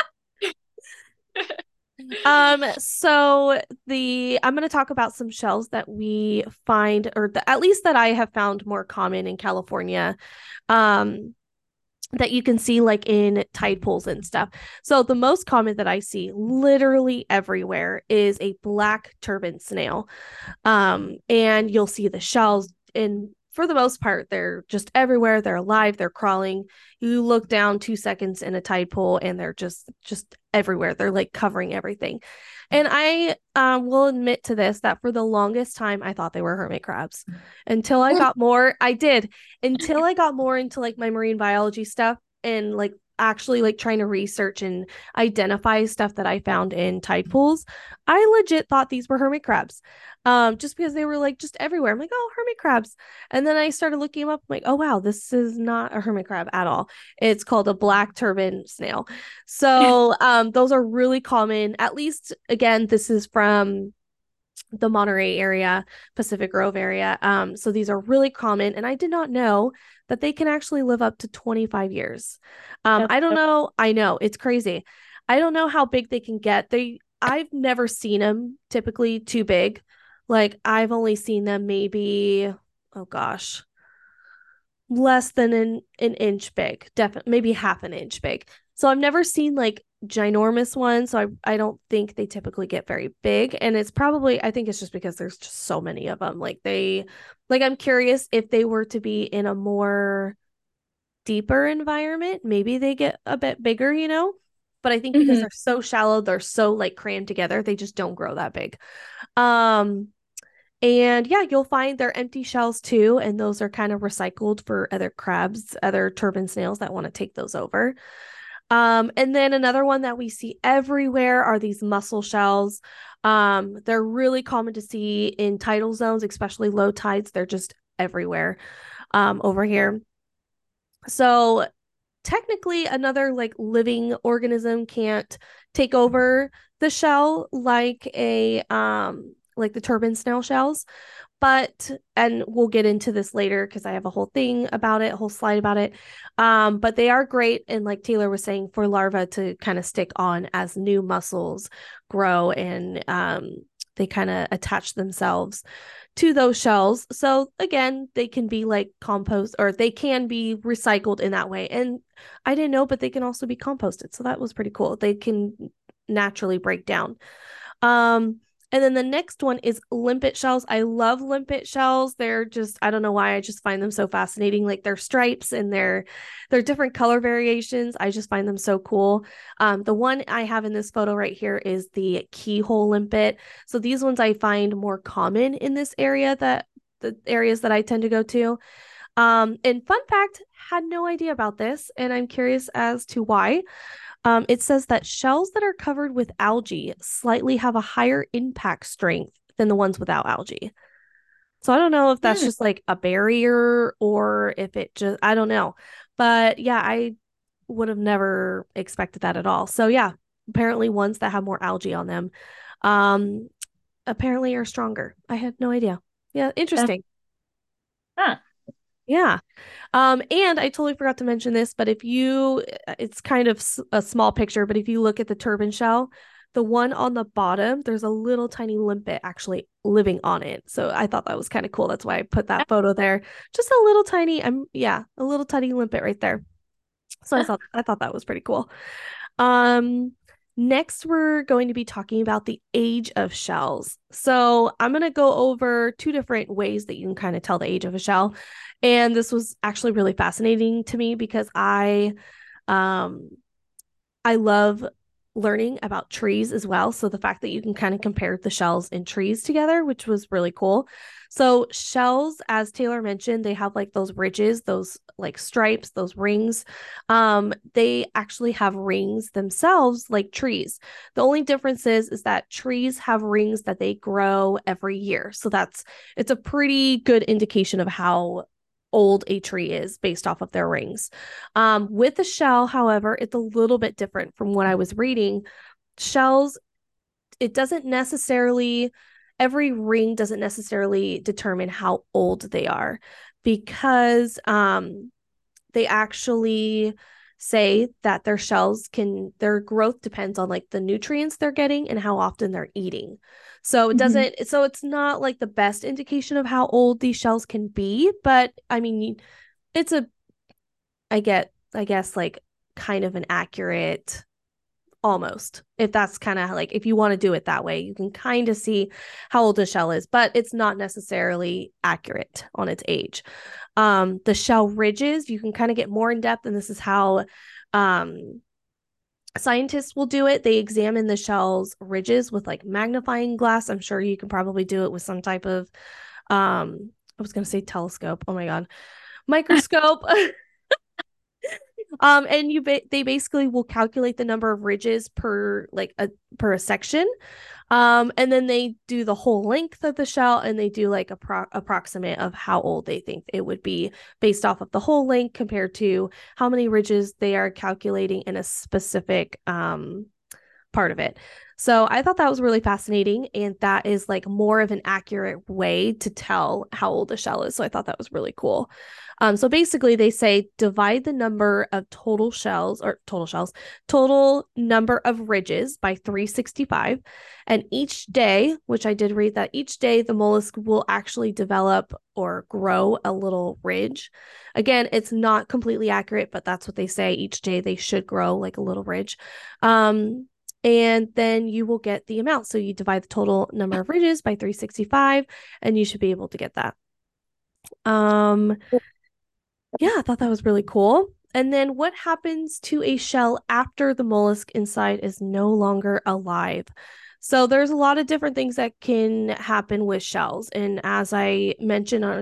So the I'm going to talk about some shells that we find, or at least that I have found more common in California, um, that you can see like in tide pools and stuff. So the most common that I see literally everywhere is a black turban snail. And you'll see the shells in for the most part, they're just everywhere. They're alive, they're crawling. You look down 2 seconds in a tide pool and they're just everywhere. They're like covering everything. And I will admit to this that for the longest time I thought they were hermit crabs until I did until I got more into like my marine biology stuff and like actually like trying to research and identify stuff that I found in tide pools. I legit thought these were hermit crabs. Just because they were like just everywhere. I'm like, oh, hermit crabs. And then I started looking them up. I'm like, oh wow, this is not a hermit crab at all. It's called a black turban snail. So those are really common. At least again, this is from the Monterey area, Pacific Grove area. So these are really common, and I did not know that they can actually live up to 25 years. That's I don't so know. I know it's crazy. I don't know how big they can get. I've never seen them typically too big. Like I've only seen them maybe, oh gosh, less than an inch big, definitely maybe half an inch big. So I've never seen like ginormous ones. So I don't think they typically get very big. And it's probably I think it's just because there's just so many of them. Like I'm curious if they were to be in a more deeper environment, maybe they get a bit bigger, but I think because Hmm. they're so shallow, they're so like crammed together, they just don't grow that big. Um, and yeah, you'll find their empty shells too, and those are kind of recycled for other crabs, other turban snails that want to take those over. And then another one that we see everywhere are these mussel shells. They're really common to see in tidal zones, especially low tides. They're just everywhere over here. So technically another like living organism can't take over the shell like the turban snail shells, but and we'll get into this later because I have a whole thing about it, a whole slide about it. But they are great, and like Taylor was saying, for larvae to kind of stick on as new muscles grow, and they kind of attach themselves to those shells. So again, they can be like compost, or they can be recycled in that way. And I didn't know, but they can also be composted. So that was pretty cool. They can naturally break down. Um, and then the next one is limpet shells. I love limpet shells. They're just, I don't know why, I just find them so fascinating. Like their stripes and their different color variations. I just find them so cool. The one I have in this photo right here is the keyhole limpet. So these ones I find more common in this area, that the areas that I tend to go to. And fun fact, had no idea about this, and I'm curious as to why. It says that shells that are covered with algae slightly have a higher impact strength than the ones without algae. So I don't know if that's Hmm. just like a barrier or if it just, I don't know. But yeah, I would have never expected that at all. So yeah, apparently ones that have more algae on them um apparently are stronger. I had no idea. Yeah, That's, interesting. huh. Yeah. And I totally forgot to mention this, but if you, it's kind of a small picture, but if you look at the turban shell, the one on the bottom, there's a little tiny limpet actually living on it. So I thought that was kind of cool. That's why I put that photo there. Just a little tiny, yeah, a little tiny limpet right there. So I thought that was pretty cool. Um, Next we're going to be talking about the age of shells. So I'm going to go over two different ways that you can kind of tell the age of a shell. And this was actually really fascinating to me because um I love learning about trees as well. So the fact that you can kind of compare the shells in trees together, which was really cool. So shells, as Taylor mentioned, they have like those ridges, those like stripes, those rings. They actually have rings themselves like trees. The only difference is that trees have rings that they grow every year. So it's a pretty good indication of how old a tree is based off of their rings. With the shell, however, it's a little bit different from what I was reading. Shells, it doesn't necessarily, every ring doesn't necessarily determine how old they are because they actually say that their growth depends on like the nutrients they're getting and how often they're eating. So Hmm. it's not like the best indication of how old these shells can be, but I mean, it's a I guess like kind of an accurate almost. If that's kind of like if you want to do it that way, you can kind of see how old a shell is, but it's not necessarily accurate on its age. The shell ridges, you can kind of get more in depth, and this is how um scientists will do it. They examine the shell's ridges with like magnifying glass. I'm sure you can probably do it with some type of I was gonna say telescope. Oh my god. Microscope. And they basically will calculate the number of ridges per a section. And then they do the whole length of the shell, and they do like a approximate of how old they think it would be based off of the whole length compared to how many ridges they are calculating in a specific part of it. So I thought that was really fascinating, and that is like more of an accurate way to tell how old a shell is. So I thought that was really cool. So basically, they say divide the number of total number of ridges by 365. And each day, which I did read that each day the mollusk will actually develop or grow a little ridge. Again, it's not completely accurate, but that's what they say. Each day they should grow like a little ridge. Um, and then you will get the amount. So you divide the total number of ridges by 365, and you should be able to get that. Um, Yeah, I thought that was really cool. And then what happens to a shell after the mollusk inside is no longer alive? So there's a lot of different things that can happen with shells. And as I mentioned on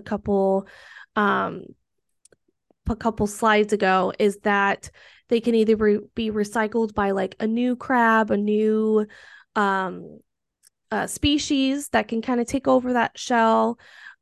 um a couple slides ago, is that they can either be recycled by like a new crab, a new um species that can kind of take over that shell,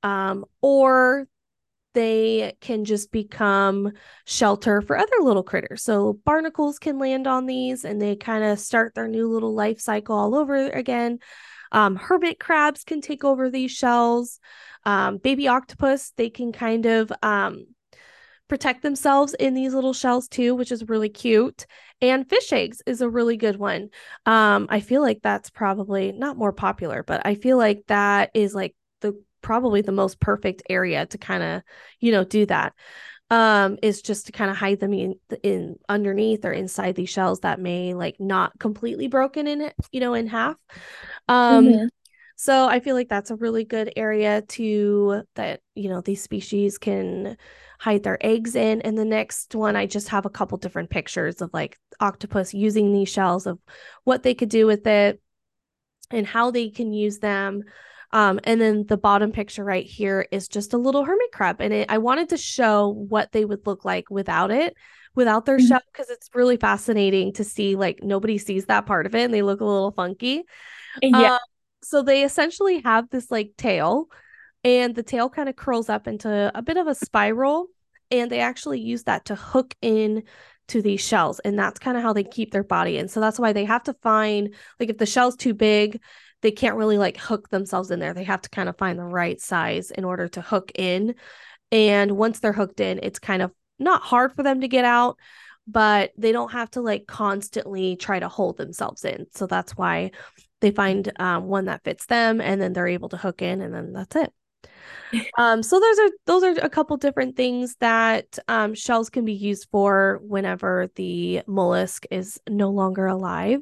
or they can just become shelter for other little critters. So barnacles can land on these and they kind of start their new little life cycle all over again. Hermit crabs can take over these shells. Baby octopus, they can kind of protect themselves in these little shells too, which is really cute. And fish eggs is a really good one. I feel like that's probably not more popular, but I feel like that is like the probably the most perfect area to kind of, do that. Is just to kind of hide them in underneath or inside these shells that may like not completely broken in half. Um, Mm-hmm. so I feel like that's a really good area to that, these species can hide their eggs in. And the next one, I just have a couple different pictures of like octopus using these shells, of what they could do with it and how they can use them. And then the bottom picture right here is just a little hermit crab. And I wanted to show what they would look like without their shell, because it's really fascinating to see, like, nobody sees that part of it and they look a little funky. Yeah. Um, so they essentially have this like tail, and the tail kind of curls up into a bit of a spiral, and they actually use that to hook in to these shells, and that's kind of how they keep their body in. So that's why they have to find, like, if the shell's too big, they can't really like hook themselves in there. They have to kind of find the right size in order to hook in. And once they're hooked in, it's kind of not hard for them to get out, but they don't have to like constantly try to hold themselves in. So that's why they find one that fits them, and then they're able to hook in, and then that's it. So those are a couple different things that shells can be used for whenever the mollusk is no longer alive.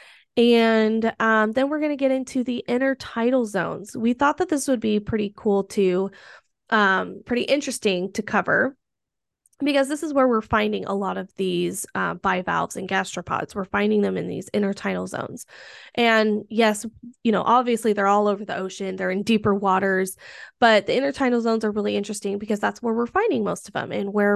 And then we're going to get into the intertidal zones. We thought that this would be pretty cool to pretty interesting to cover, because this is where we're finding a lot of these bivalves and gastropods. We're finding them in these intertidal zones. And yes, obviously they're all over the ocean, they're in deeper waters, but the intertidal zones are really interesting because that's where we're finding most of them, and where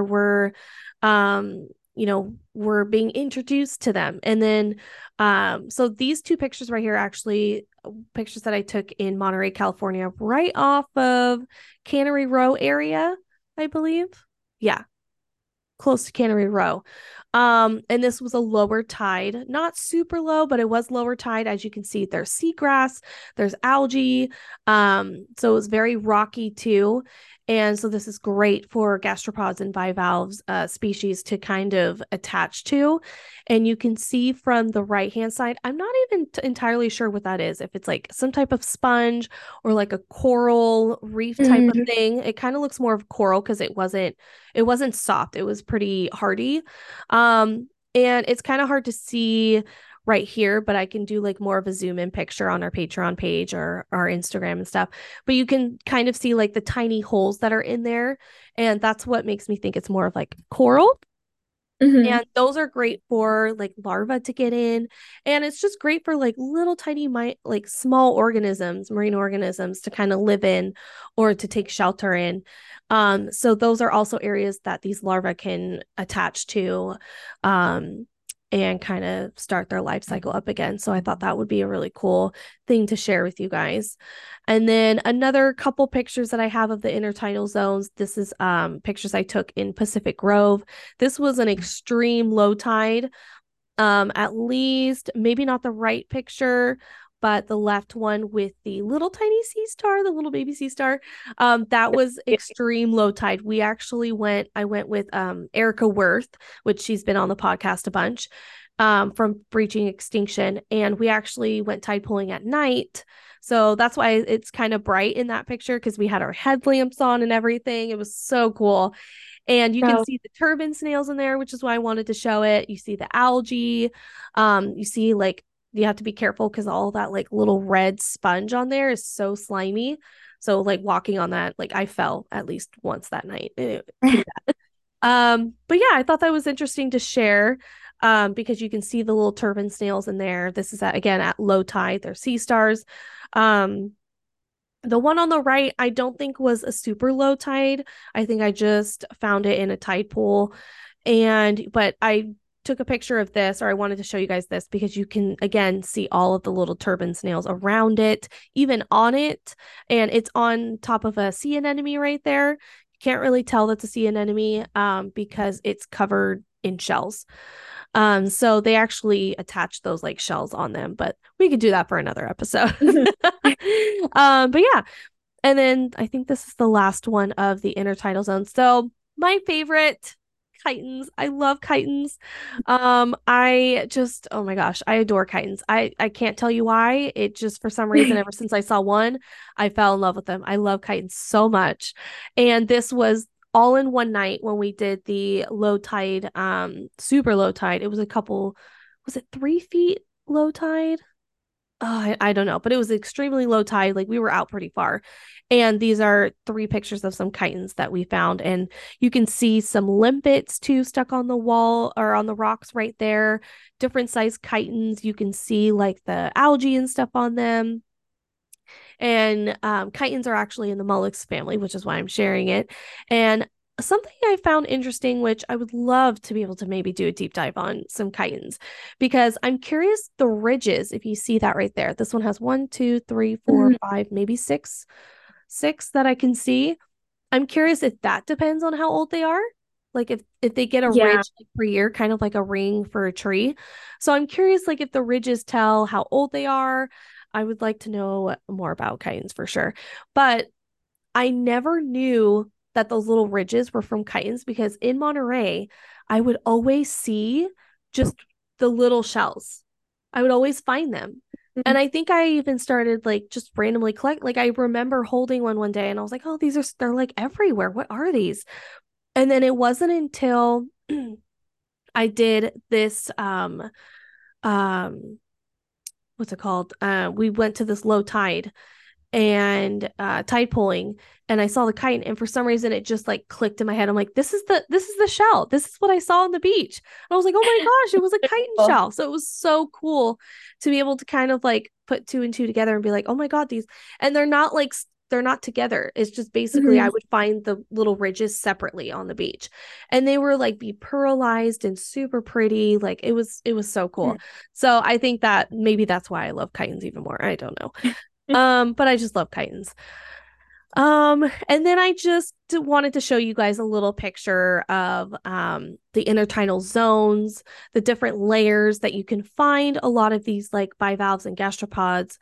we're being introduced to them. And then so these two pictures right here, actually pictures that I took in Monterey, California, right off of Cannery Row area, I believe. Yeah, close to Cannery Row. And this was a lower tide, not super low, but it was lower tide. As you can see, there's seagrass, there's algae. So it was very rocky too. And so this is great for gastropods and bivalves species to kind of attach to. And you can see from the right-hand side, I'm not even entirely sure what that is. If it's like some type of sponge or like a coral reef type of Mm-hmm. thing. It kind of looks more of coral because it wasn't soft. It was pretty hardy. And it's kind of hard to see right here, but I can do like more of a zoom in picture on our Patreon page or our Instagram and stuff. But you can kind of see like the tiny holes that are in there. And that's what makes me think it's more of like coral. Mm-hmm. And those are great for like larvae to get in. And it's just great for like little tiny, like small organisms, marine organisms to kind of live in or to take shelter in. So those are also areas that these larvae can attach to. And kind of start their life cycle up again. So I thought that would be a really cool thing to share with you guys. And then another couple pictures that I have of the intertidal zones. This is pictures I took in Pacific Grove. This was an extreme low tide. At least maybe not the right picture, but the left one with the little tiny sea star, the little baby sea star. That was extreme low tide. I went with Erica Worth, which she's been on the podcast a bunch, from Breaching Extinction, and we actually went tide pulling at night. So that's why it's kind of bright in that picture, because we had our headlamps on and everything. It was so cool. And you can So, see the turban snails in there, which is why I wanted to show it. You see the algae. You see, like, you have to be careful because all that like little red sponge on there is so slimy. So like walking on that, like I fell at least once that night. Pretty bad. But yeah, I thought that was interesting to share. Because you can see the little turban snails in there. This is again at low tide. They're sea stars. Um, the one on the right, I don't think was a super low tide. I think I just found it in a tide pool. But I took a picture of this, or I wanted to show you guys this because you can again see all of the little turban snails around it, even on it. And it's on top of a sea anemone right there. You can't really tell that's a sea anemone because it's covered in shells. So they actually attach those like shells on them, but we could do that for another episode. But yeah, and then I think this is the last one of the intertidal zone. So my favorite, chitons. I love chitons. I just, oh my gosh, I adore chitons. I can't tell you why. It just for some reason, ever since I saw one, I fell in love with them. I love chitons so much. And this was all in one night when we did the low tide, super low tide. It was a couple, was it 3 feet low tide? Oh, I don't know, but it was extremely low tide. Like we were out pretty far. And these are 3 pictures of some chitons that we found. And you can see some limpets too stuck on the wall or on the rocks right there. Different size chitons. You can see like the algae and stuff on them. And chitons are actually in the mollusks family, which is why I'm sharing it. And something I found interesting, which I would love to be able to maybe do a deep dive on some chitons, because I'm curious the ridges, if you see that right there. This one has one, two, three, four, five, maybe six that I can see. I'm curious if that depends on how old they are. Like if they get a Yeah. ridge like per year, kind of like a ring for a tree. So I'm curious like if the ridges tell how old they are. I would like to know more about chitons for sure. But I never knew that those little ridges were from chitons because in Monterey, I would always see just the little shells. I would always find them. And I think I even started like just randomly collect. Like I remember holding one day and I was like, oh, they're like everywhere. What are these? And then it wasn't until I did this um what's it called? We went to this low tide and tide pooling and I saw the kite and for some reason it just like clicked in my head. I'm like, this is the shell. This is what I saw on the beach. And I was like, oh my gosh, it was a chitin Cool. shell. So it was so cool to be able to kind of like put two and two together and be like, oh my God, these and they're not together. It's just basically I Mhm. would find the little ridges separately on the beach. And they were like be pearlized and super pretty. Like it was so cool. So I think that maybe that's why I love chitons even more. I don't know. But I just love chitons. And then I just wanted to show you guys a little picture of the intertidal zones, the different layers that you can find a lot of these like bivalves and gastropods.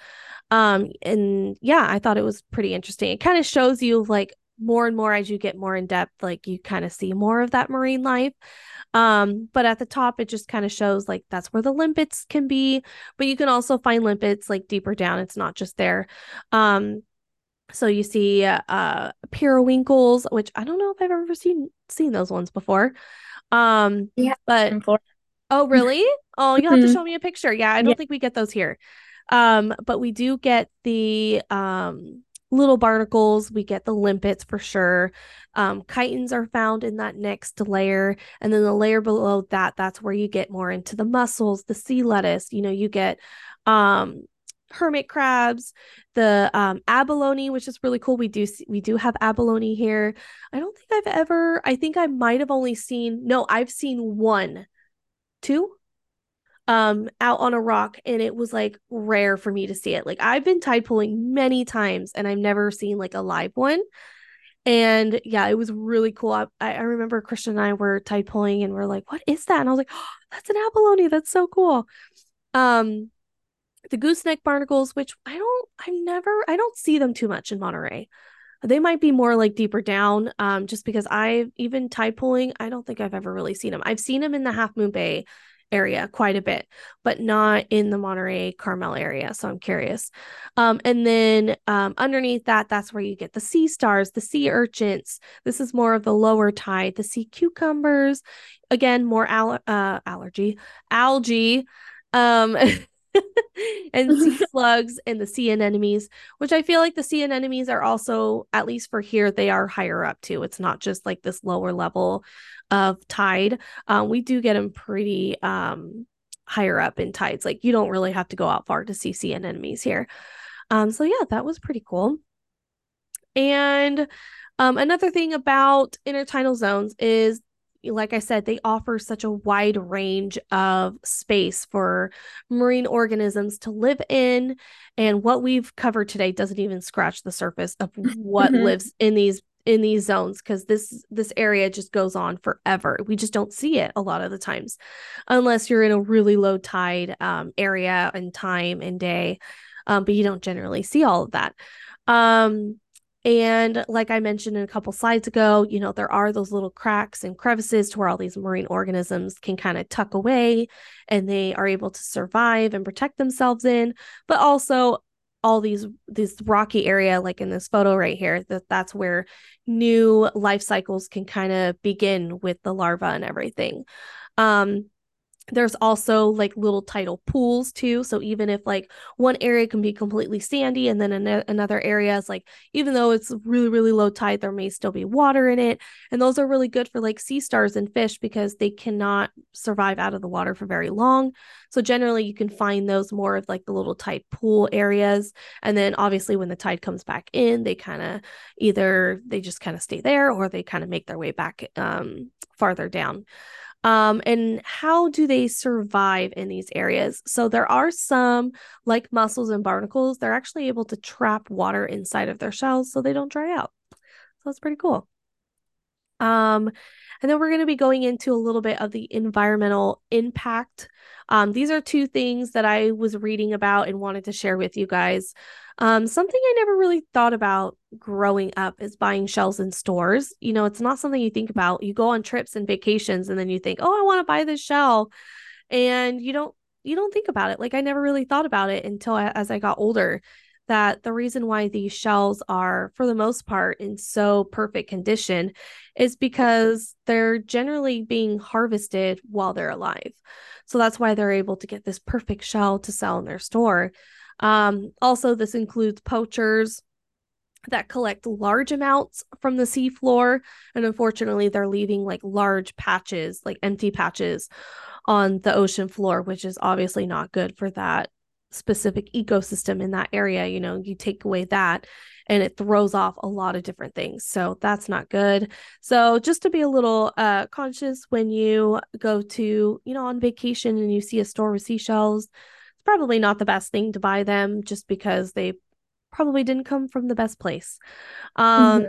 And yeah, I thought it was pretty interesting. It kind of shows you like more and more as you get more in depth, like you kind of see more of that marine life. But at the top, it just kind of shows like that's where the limpets can be, but you can also find limpets like deeper down. It's not just there. Um, so you see periwinkles, which I don't know if I've ever seen those ones before. Yeah. But From Florida. oh really? Oh, you'll have to Mhm. show me a picture. Yeah, I Yeah. don't think we get those here. But we do get the little barnacles, we get the limpets for sure. Chitons are found in that next layer, and then the layer below that, that's where you get more into the mussels, the sea lettuce. You know, you get um hermit crabs, the abalone, which is really cool. We do have abalone here. I don't think I think I might have only seen, no, I've seen one, two out on a rock and it was like rare for me to see it. Like I've been tide pulling many times and I've never seen like a live one. And yeah, it was really cool. I remember Christian and I were tide pulling and we're like, what is that? And I was like, oh, that's an abalone. That's so cool. Um, the gooseneck barnacles, which I don't see them too much in Monterey. They might be more like deeper down, just because I've even tide pulling, I don't think I've ever really seen them. I've seen them in the Half Moon Bay area quite a bit, but not in the Monterey Carmel area. So I'm curious. And then underneath that, that's where you get the sea stars, the sea urchins. This is more of the lower tide, the sea cucumbers. Again, more allergy, algae. Um, and sea slugs and the sea anemones, which I feel like the sea anemones are also, at least for here, they are higher up too. It's not just like this lower level of tide. We do get them pretty higher up in tides. Like you don't really have to go out far to see sea anemones here. So yeah, that was pretty cool. And another thing about intertidal zones is, like I said, they offer such a wide range of space for marine organisms to live in. And what we've covered today doesn't even scratch the surface of what Mhm. lives in these zones, because this area just goes on forever. We just don't see it a lot of the times unless you're in a really low tide area and time and day. But you don't generally see all of that. Um, and like I mentioned a couple slides ago, there are those little cracks and crevices to where all these marine organisms can kind of tuck away and they are able to survive and protect themselves in. But also all these rocky area, like in this photo right here, that's where new life cycles can kind of begin with the larva and everything. Um, there's also like little tidal pools too. So even if like one area can be completely sandy and then another area is like, even though it's really, really low tide, there may still be water in it. And those are really good for like sea stars and fish because they cannot survive out of the water for very long. So generally you can find those more of like the little tide pool areas. And then obviously when the tide comes back in, they kind of either they just kind of stay there or they kind of make their way back farther down. And how do they survive in these areas? So there are some, like mussels and barnacles, they're actually able to trap water inside of their shells so they don't dry out. So that's pretty cool. Um, and then we're going to be going into a little bit of the environmental impact. These are two things that I was reading about and wanted to share with you guys. Something I never really thought about growing up is buying shells in stores. It's not something you think about. You go on trips and vacations and then you think, "Oh, I want to buy this shell." And you don't think about it. Like I never really thought about it until as I got older, that the reason why these shells are for the most part in so perfect condition is because they're generally being harvested while they're alive. So that's why they're able to get this perfect shell to sell in their store. Also, this includes poachers that collect large amounts from the seafloor. And unfortunately, they're leaving like large patches, like empty patches on the ocean floor, which is obviously not good for that specific ecosystem in that area. You take away that and it throws off a lot of different things. So that's not good. So just to be a little conscious when you go to, on vacation and you see a store with seashells, it's probably not the best thing to buy them just because they probably didn't come from the best place. Um, Mhm.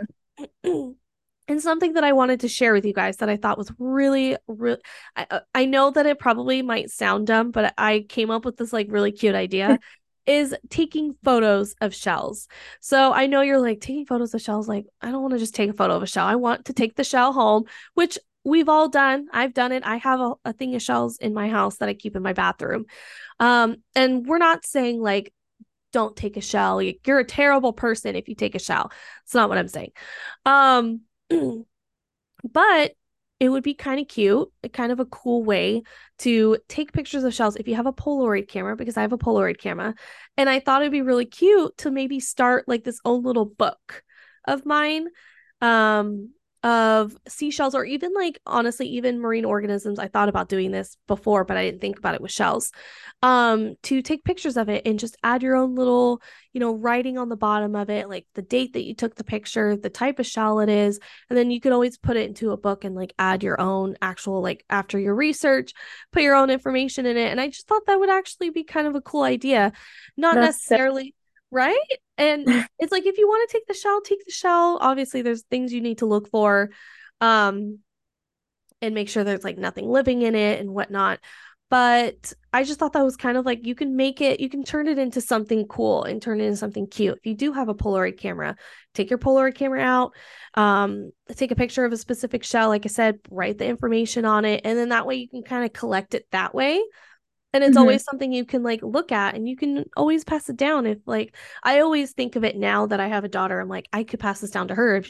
and something that I wanted to share with you guys that I thought was really, really, I know that it probably might sound dumb, but I came up with this like really cute idea is taking photos of shells. So I know you're like taking photos of shells. Like, I don't want to just take a photo of a shell. I want to take the shell home, which we've all done. I've done it. I have a thing of shells in my house that I keep in my bathroom. And we're not saying like, don't take a shell. You're a terrible person if you take a shell. It's not what I'm saying. Um, but it would be kind of cute, kind of a cool way to take pictures of shells if you have a Polaroid camera, because I have a Polaroid camera. And I thought it'd be really cute to maybe start like this own little book of mine. Um, of seashells or even like honestly even marine organisms. I thought about doing this before, but I didn't think about it with shells. To take pictures of it and just add your own little, writing on the bottom of it, like the date that you took the picture, the type of shell it is, and then you could always put it into a book and like add your own actual, like after your research, put your own information in it. And I just thought that would actually be kind of a cool idea. Not That's so necessarily, right? And it's like if you want to take the shell, take the shell. Obviously, there's things you need to look for, um, and make sure there's like nothing living in it and whatnot. But I just thought that was kind of like you can make it, you can turn it into something cool and turn it into something cute. If you do have a Polaroid camera, take your Polaroid camera out, take a picture of a specific shell. Like I said, write the information on it, and then that way you can kind of collect it that way. And it's Mhm. always something you can like look at and you can always pass it down. If like I always think of it now that I have a daughter, I'm like I could pass this down to her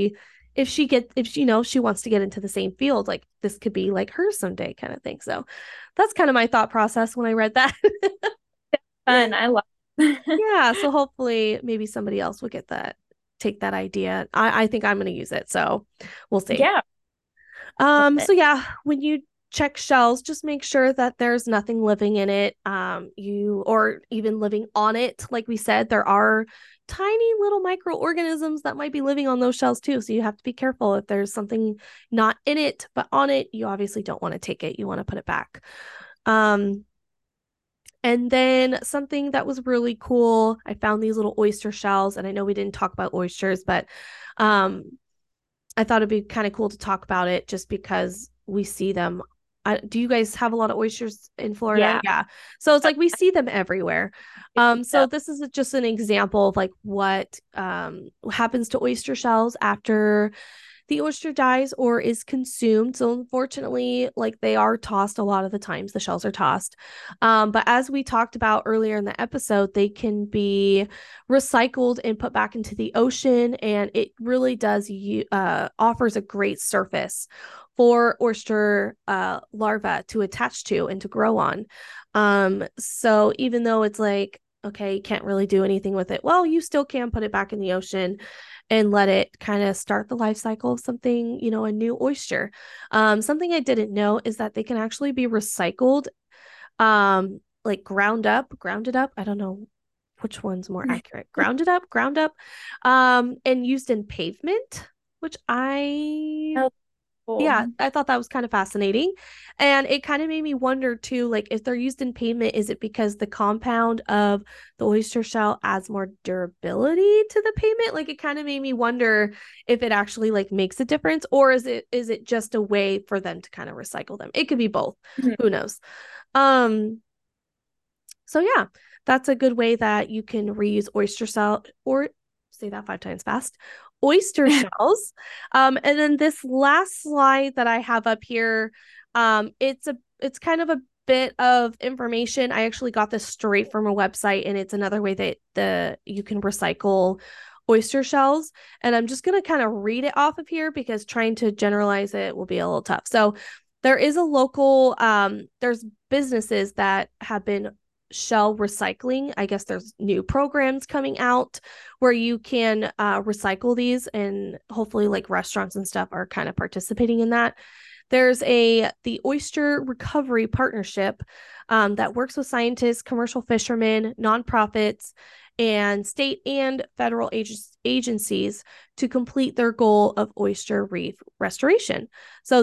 if she she wants to get into the same field, like this could be like her someday kind of thing. So that's kind of my thought process when I read that. fun. I love it. Yeah, so hopefully maybe somebody else will take that idea. I think I'm going to use it, so we'll see. Yeah, love it. So yeah, when you check shells, just make sure that there's nothing living in it, or even living on it. Like we said, there are tiny little microorganisms that might be living on those shells too. So you have to be careful if there's something not in it, but on it, you obviously don't want to take it. You want to put it back. Um, and then something that was really cool, I found these little oyster shells, and I know we didn't talk about oysters, but um, I thought it'd be kind of cool to talk about it just because we see them. Do you guys have a lot of oysters in Florida? Yeah, Yeah. So it's like we see them everywhere. So so this is just an example of like what happens to oyster shells after the oyster dies or is consumed. So unfortunately, like they are tossed a lot of the times, the shells are tossed. But as we talked about earlier in the episode, they can be recycled and put back into the ocean, and it really does offers a great surface for oyster larvae to attach to and to grow on. So even though it's like, okay, you can't really do anything with it, well, you still can put it back in the ocean and let it kind of start the life cycle of something, a new oyster. Something I didn't know is that they can actually be recycled, like grounded up. I don't know which one's more accurate. Ground up, and used in pavement, which oh, cool. yeah, I thought that was kind of fascinating. And it kind of made me wonder too, like if they're used in pavement, is it because the compound of the oyster shell adds more durability to the pavement? Like it kind of made me wonder if it actually like makes a difference, or is it just a way for them to kind of recycle them? It could be both. Mhm. Who knows? Um, so yeah, that's a good way that you can reuse oyster shell, or say that 5 times fast. Oyster shells. And then this last slide that I have up here, it's kind of a bit of information. I actually got this straight from a website, and it's another way that you can recycle oyster shells. And I'm just gonna kind of read it off of here because trying to generalize it will be a little tough. So there is a local there's businesses that have been shell recycling. I guess there's new programs coming out where you can recycle these, and hopefully like restaurants and stuff are kind of participating in that. There's the Oyster Recovery Partnership that works with scientists, commercial fishermen, nonprofits, and state and federal agencies to complete their goal of oyster reef restoration. So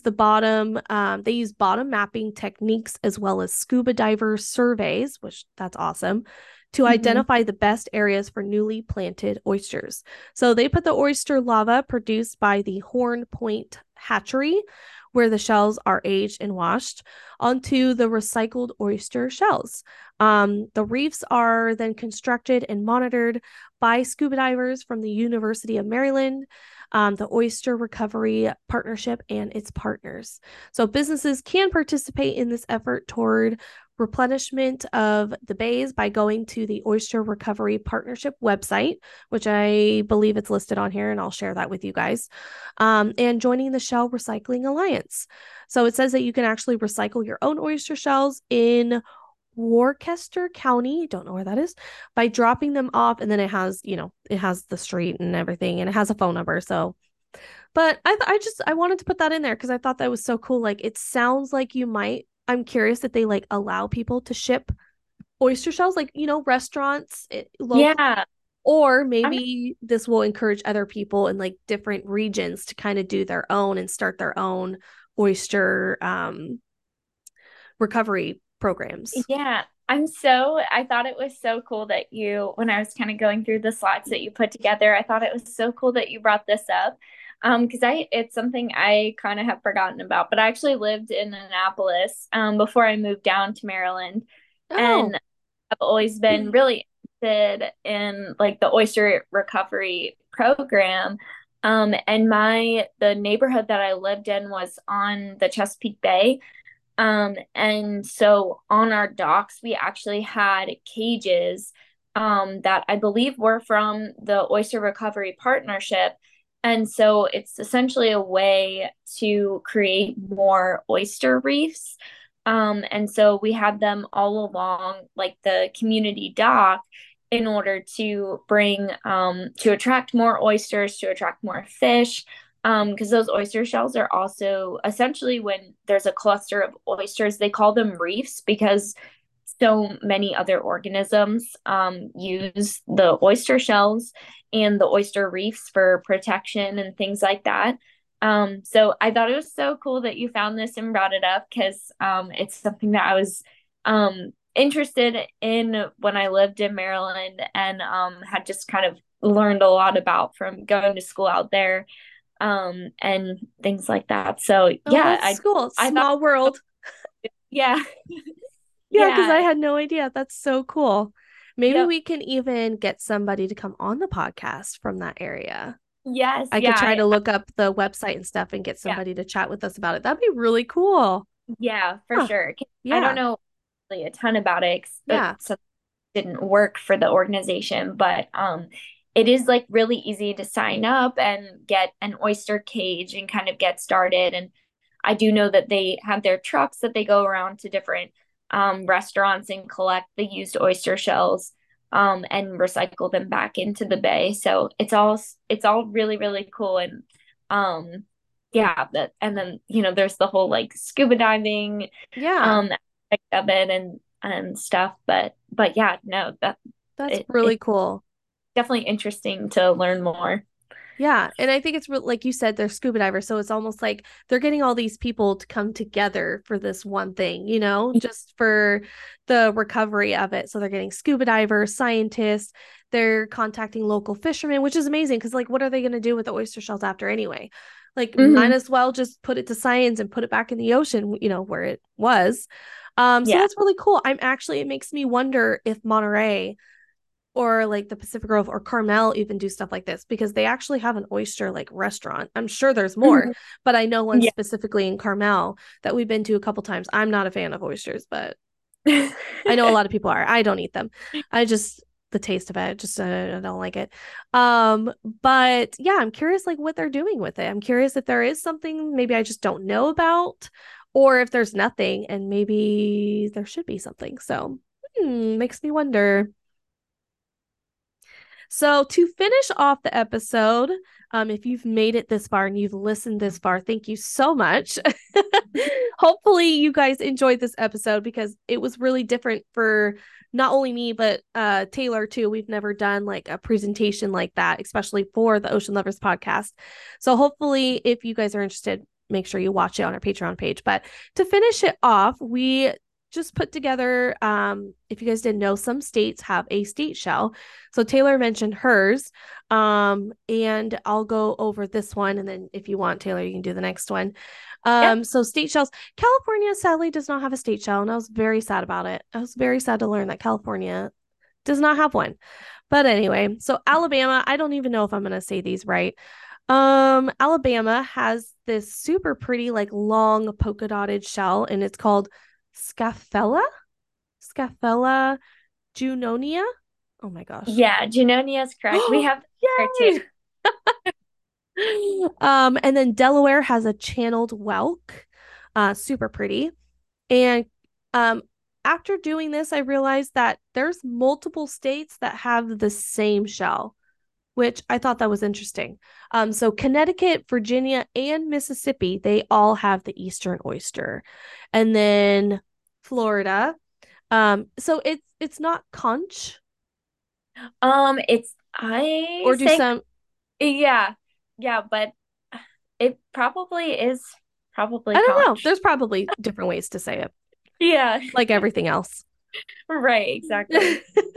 they use bottom mapping techniques as well as scuba diver surveys, which that's awesome, to Mhm. identify the best areas for newly planted oysters. So they put the oyster larva produced by the Horn Point Hatchery, where the shells are aged and washed, onto the recycled oyster shells. The reefs are then constructed and monitored by scuba divers from the University of Maryland, the Oyster Recovery Partnership, and its partners. So businesses can participate in this effort toward replenishment of the bays by going to the Oyster Recovery Partnership website, which I believe it's listed on here, and I'll share that with you guys, and joining the Shell Recycling Alliance. So it says that you can actually recycle your own oyster shells in Worcester County, don't know where that is, by dropping them off. And then it has the street and everything, and it has a phone number. So, but I wanted to put that in there because I thought that was so cool. Like, it sounds like I'm curious if they like allow people to ship oyster shells, like, restaurants local, Yeah, or I'm maybe this will encourage other people in like different regions to kind of do their own and start their own oyster recovery programs. yeah. I thought it was so cool that when I was kind of going through the slides that you put together, I thought it was so cool that you brought this up. Because it's something I kind of have forgotten about, but I actually lived in Annapolis, before I moved down to Maryland. Oh, And I've always been really interested in like the oyster recovery program. And the neighborhood that I lived in was on the Chesapeake Bay. And so on our docks, we actually had cages that I believe were from the Oyster Recovery Partnership. And so it's essentially a way to create more oyster reefs. And so we had them all along like the community dock in order to bring to attract more oysters, to attract more fish. Because those oyster shells are also essentially, when there's a cluster of oysters, they call them reefs because so many other organisms use the oyster shells and the oyster reefs for protection and things like that. So I thought it was so cool that you found this and brought it up because it's something that I was interested in when I lived in Maryland and had just kind of learned a lot about from going to school out there and things like that. So Oh, yeah, that's cool. I thought, Small world. yeah, Yeah, because I yeah, had no idea. That's so cool. Maybe yep. we can even get somebody to come on the podcast from that area. Yes, I could yeah, try to look up the website and stuff and get yeah, somebody to chat with us about it. That'd be really cool. yeah, for Huh. sure. I don't Yeah. know really a ton about it 'cause Yeah. so it didn't work for the organization, but it is like really easy to sign up and get an oyster cage and kind of get started. And I do know that they have their trucks that they go around to different restaurants and collect the used oyster shells and recycle them back into the bay. So it's all really really cool and um yeah that and then there's the whole like scuba diving Yeah. aspect of it and stuff. But yeah, no, that That's it's really cool. definitely interesting to learn more. Yeah. And I think it's like you said, they're scuba divers. So it's almost like they're getting all these people to come together for this one thing, just for the recovery of it. So they're getting scuba divers, scientists, they're contacting local fishermen, which is amazing because, like, what are they going to do with the oyster shells after anyway? Like, might Hmm. as well just put it to science and put it back in the ocean, where it was. So Yeah. that's really cool. It makes me wonder if Monterey or like the Pacific Grove or Carmel even do stuff like this because they actually have an oyster like restaurant. I'm sure there's more, Mhm. but I know one Yeah. specifically in Carmel that we've been to a couple times. I'm not a fan of oysters, but I know a lot of people are. I don't eat them. I just the taste of it, just I don't like it. But yeah, I'm curious like what they're doing with it. I'm curious if there is something maybe I just don't know about, or if there's nothing and maybe there should be something. So makes me wonder. So, to finish off the episode, if you've made it this far and you've listened this far, thank you so much. Hopefully, you guys enjoyed this episode because it was really different for not only me, but Taylor too. We've never done like a presentation like that, especially for the Ocean Lovers podcast. So, hopefully, if you guys are interested, make sure you watch it on our Patreon page. But to finish it off, we just put together, if you guys didn't know, some states have a state shell. So Taylor mentioned hers. And I'll go over this one. And then if you want, Taylor, you can do the next one. Yep. So state shells. California sadly does not have a state shell, and I was very sad about it. I was very sad to learn that California does not have one. But anyway, so Alabama, I don't even know if I'm gonna say these right. Alabama has this super pretty, like long polka dotted shell, and it's called Scaphella. Scaphella junonia. Oh my gosh. Yeah, Junonia is correct. We have there too. Yay! And then Delaware has a channeled whelk, super pretty. And um, after doing this, I realized that there's multiple states that have the same shell, which I thought that was interesting. So Connecticut, Virginia, and Mississippi, they all have the Eastern oyster, and then Florida. So it's not conch, It's I or do think some yeah, yeah, but it probably is probably I don't know. conch. There's probably different ways to say it, Yeah, like everything else. right, exactly.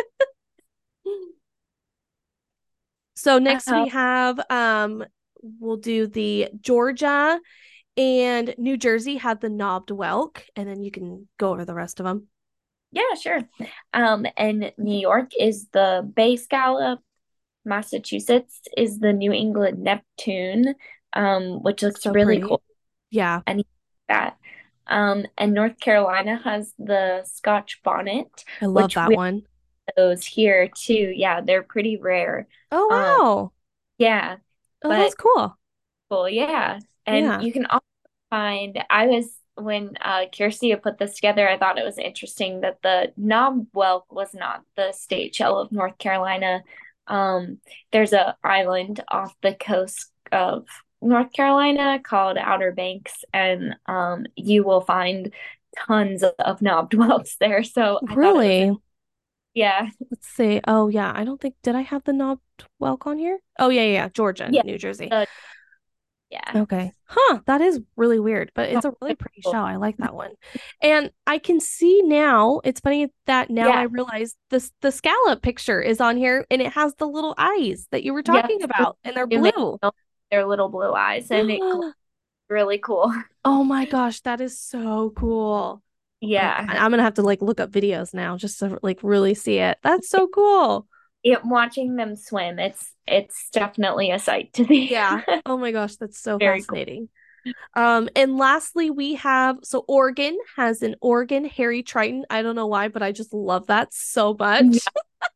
So next Uh, we have we'll do the Georgia and New Jersey have the knobbed whelk, and then you can go over the rest of them. yeah, sure. And New York is the Bay Scallop. Massachusetts is the New England Neptune, which looks So really pretty. cool. Yeah, And that. And North Carolina has the Scotch bonnet, I love which that we one. have those here too. Yeah, they're pretty rare. Oh Um, wow. yeah, Oh, that's but cool. cool. Yeah, and Yeah. you can also find. I was when Kirsty had put this together, I thought it was interesting that the knob whelk was not the state shell of North Carolina. There's a island off the coast of North Carolina called Outer Banks, and you will find tons of knobbed whelks there. So I thought it was, Really? yeah, Let's see. Oh yeah, I don't think did I have the knobbed whelk on here? Oh yeah, yeah, yeah. Georgia, yeah, New Jersey. the, yeah. Okay. Huh, that is really weird, but Oh, it's a really it's pretty cool. shell. I like that one. And I can see now, it's funny that now I Yeah, realize the scallop picture is on here and it has the little eyes that you were yep. talking about and they're And they blue. their little blue eyes, and it really cool. Oh my gosh, that is so cool. Oh, Yeah. I'm gonna have to like look up videos now just to like really see it. That's so cool. Watching them swim, it's definitely a sight to see. Yeah. Oh my gosh, that's so Very cool. fascinating. And lastly, we have so Oregon has an Oregon hairy triton. I don't know why, but I just love that so much.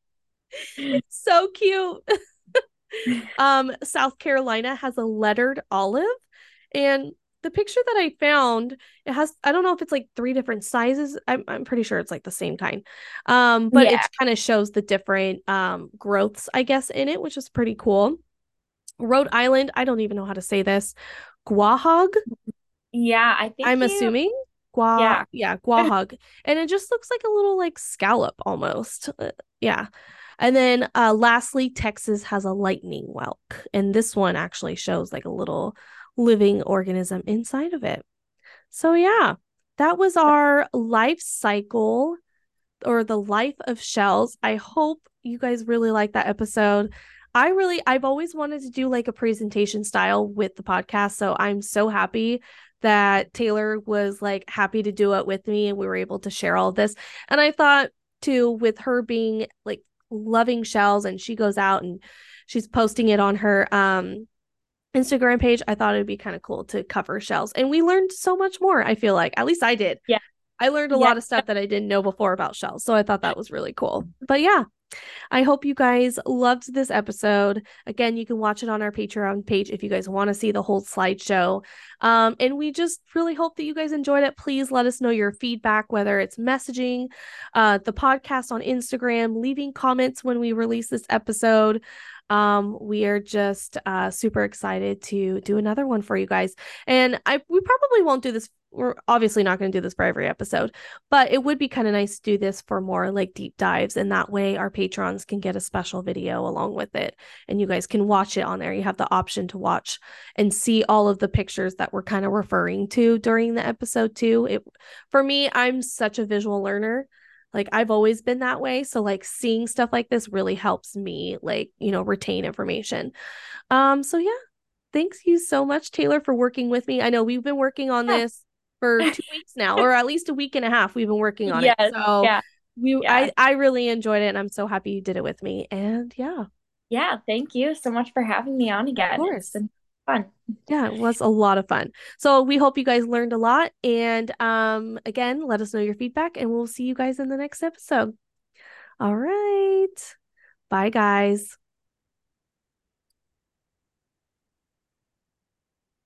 It's so cute. South Carolina has a lettered olive, and the picture that I found, it has I don't know if it's like three different sizes. I'm pretty sure it's like the same kind. But it Yeah. kind of shows the different growths, I guess, in it, which is pretty cool. Rhode Island, I don't even know how to say this. Quahog, Yeah, I think I'm you assuming. yeah. Yeah, quahog. And it just looks like a little like scallop almost. Yeah. And then lastly, Texas has a lightning whelk. And this one actually shows like a little living organism inside of it. So yeah, that was our life cycle or the life of shells. I hope you guys really like that episode. I've always wanted to do like a presentation style with the podcast. So I'm so happy that Taylor was like happy to do it with me and we were able to share all of this. And I thought too, with her being like loving shells and she goes out and she's posting it on her Instagram page, I thought it'd be kind of cool to cover shells. And we learned so much more, I feel like. At least I did. Yeah. I learned a Yeah. lot of stuff that I didn't know before about shells. So I thought that was really cool. But yeah, I hope you guys loved this episode. Again, you can watch it on our Patreon page if you guys want to see the whole slideshow. And we just really hope that you guys enjoyed it. Please let us know your feedback, whether it's messaging the podcast on Instagram, leaving comments when we release this episode. We are just super excited to do another one for you guys. And we probably won't do this. We're obviously not going to do this for every episode, but it would be kind of nice to do this for more like deep dives. And that way our patrons can get a special video along with it. And you guys can watch it on there. You have the option to watch and see all of the pictures that we're kind of referring to during the episode too. For me, I'm such a visual learner. Like I've always been that way. So like seeing stuff like this really helps me like, retain information. So yeah, thanks you so much, Taylor, for working with me. I know we've been working on Yeah. this for 2 weeks now, or at least a week and a half. We've been working on it. Yes. So Yeah. we Yeah. I really enjoyed it and I'm so happy you did it with me. And yeah, Yeah. Thank you so much for having me on of again. It's course. been fun. Yeah, it was a lot of fun. So we hope you guys learned a lot. And again, let us know your feedback and we'll see you guys in the next episode. All right. Bye guys.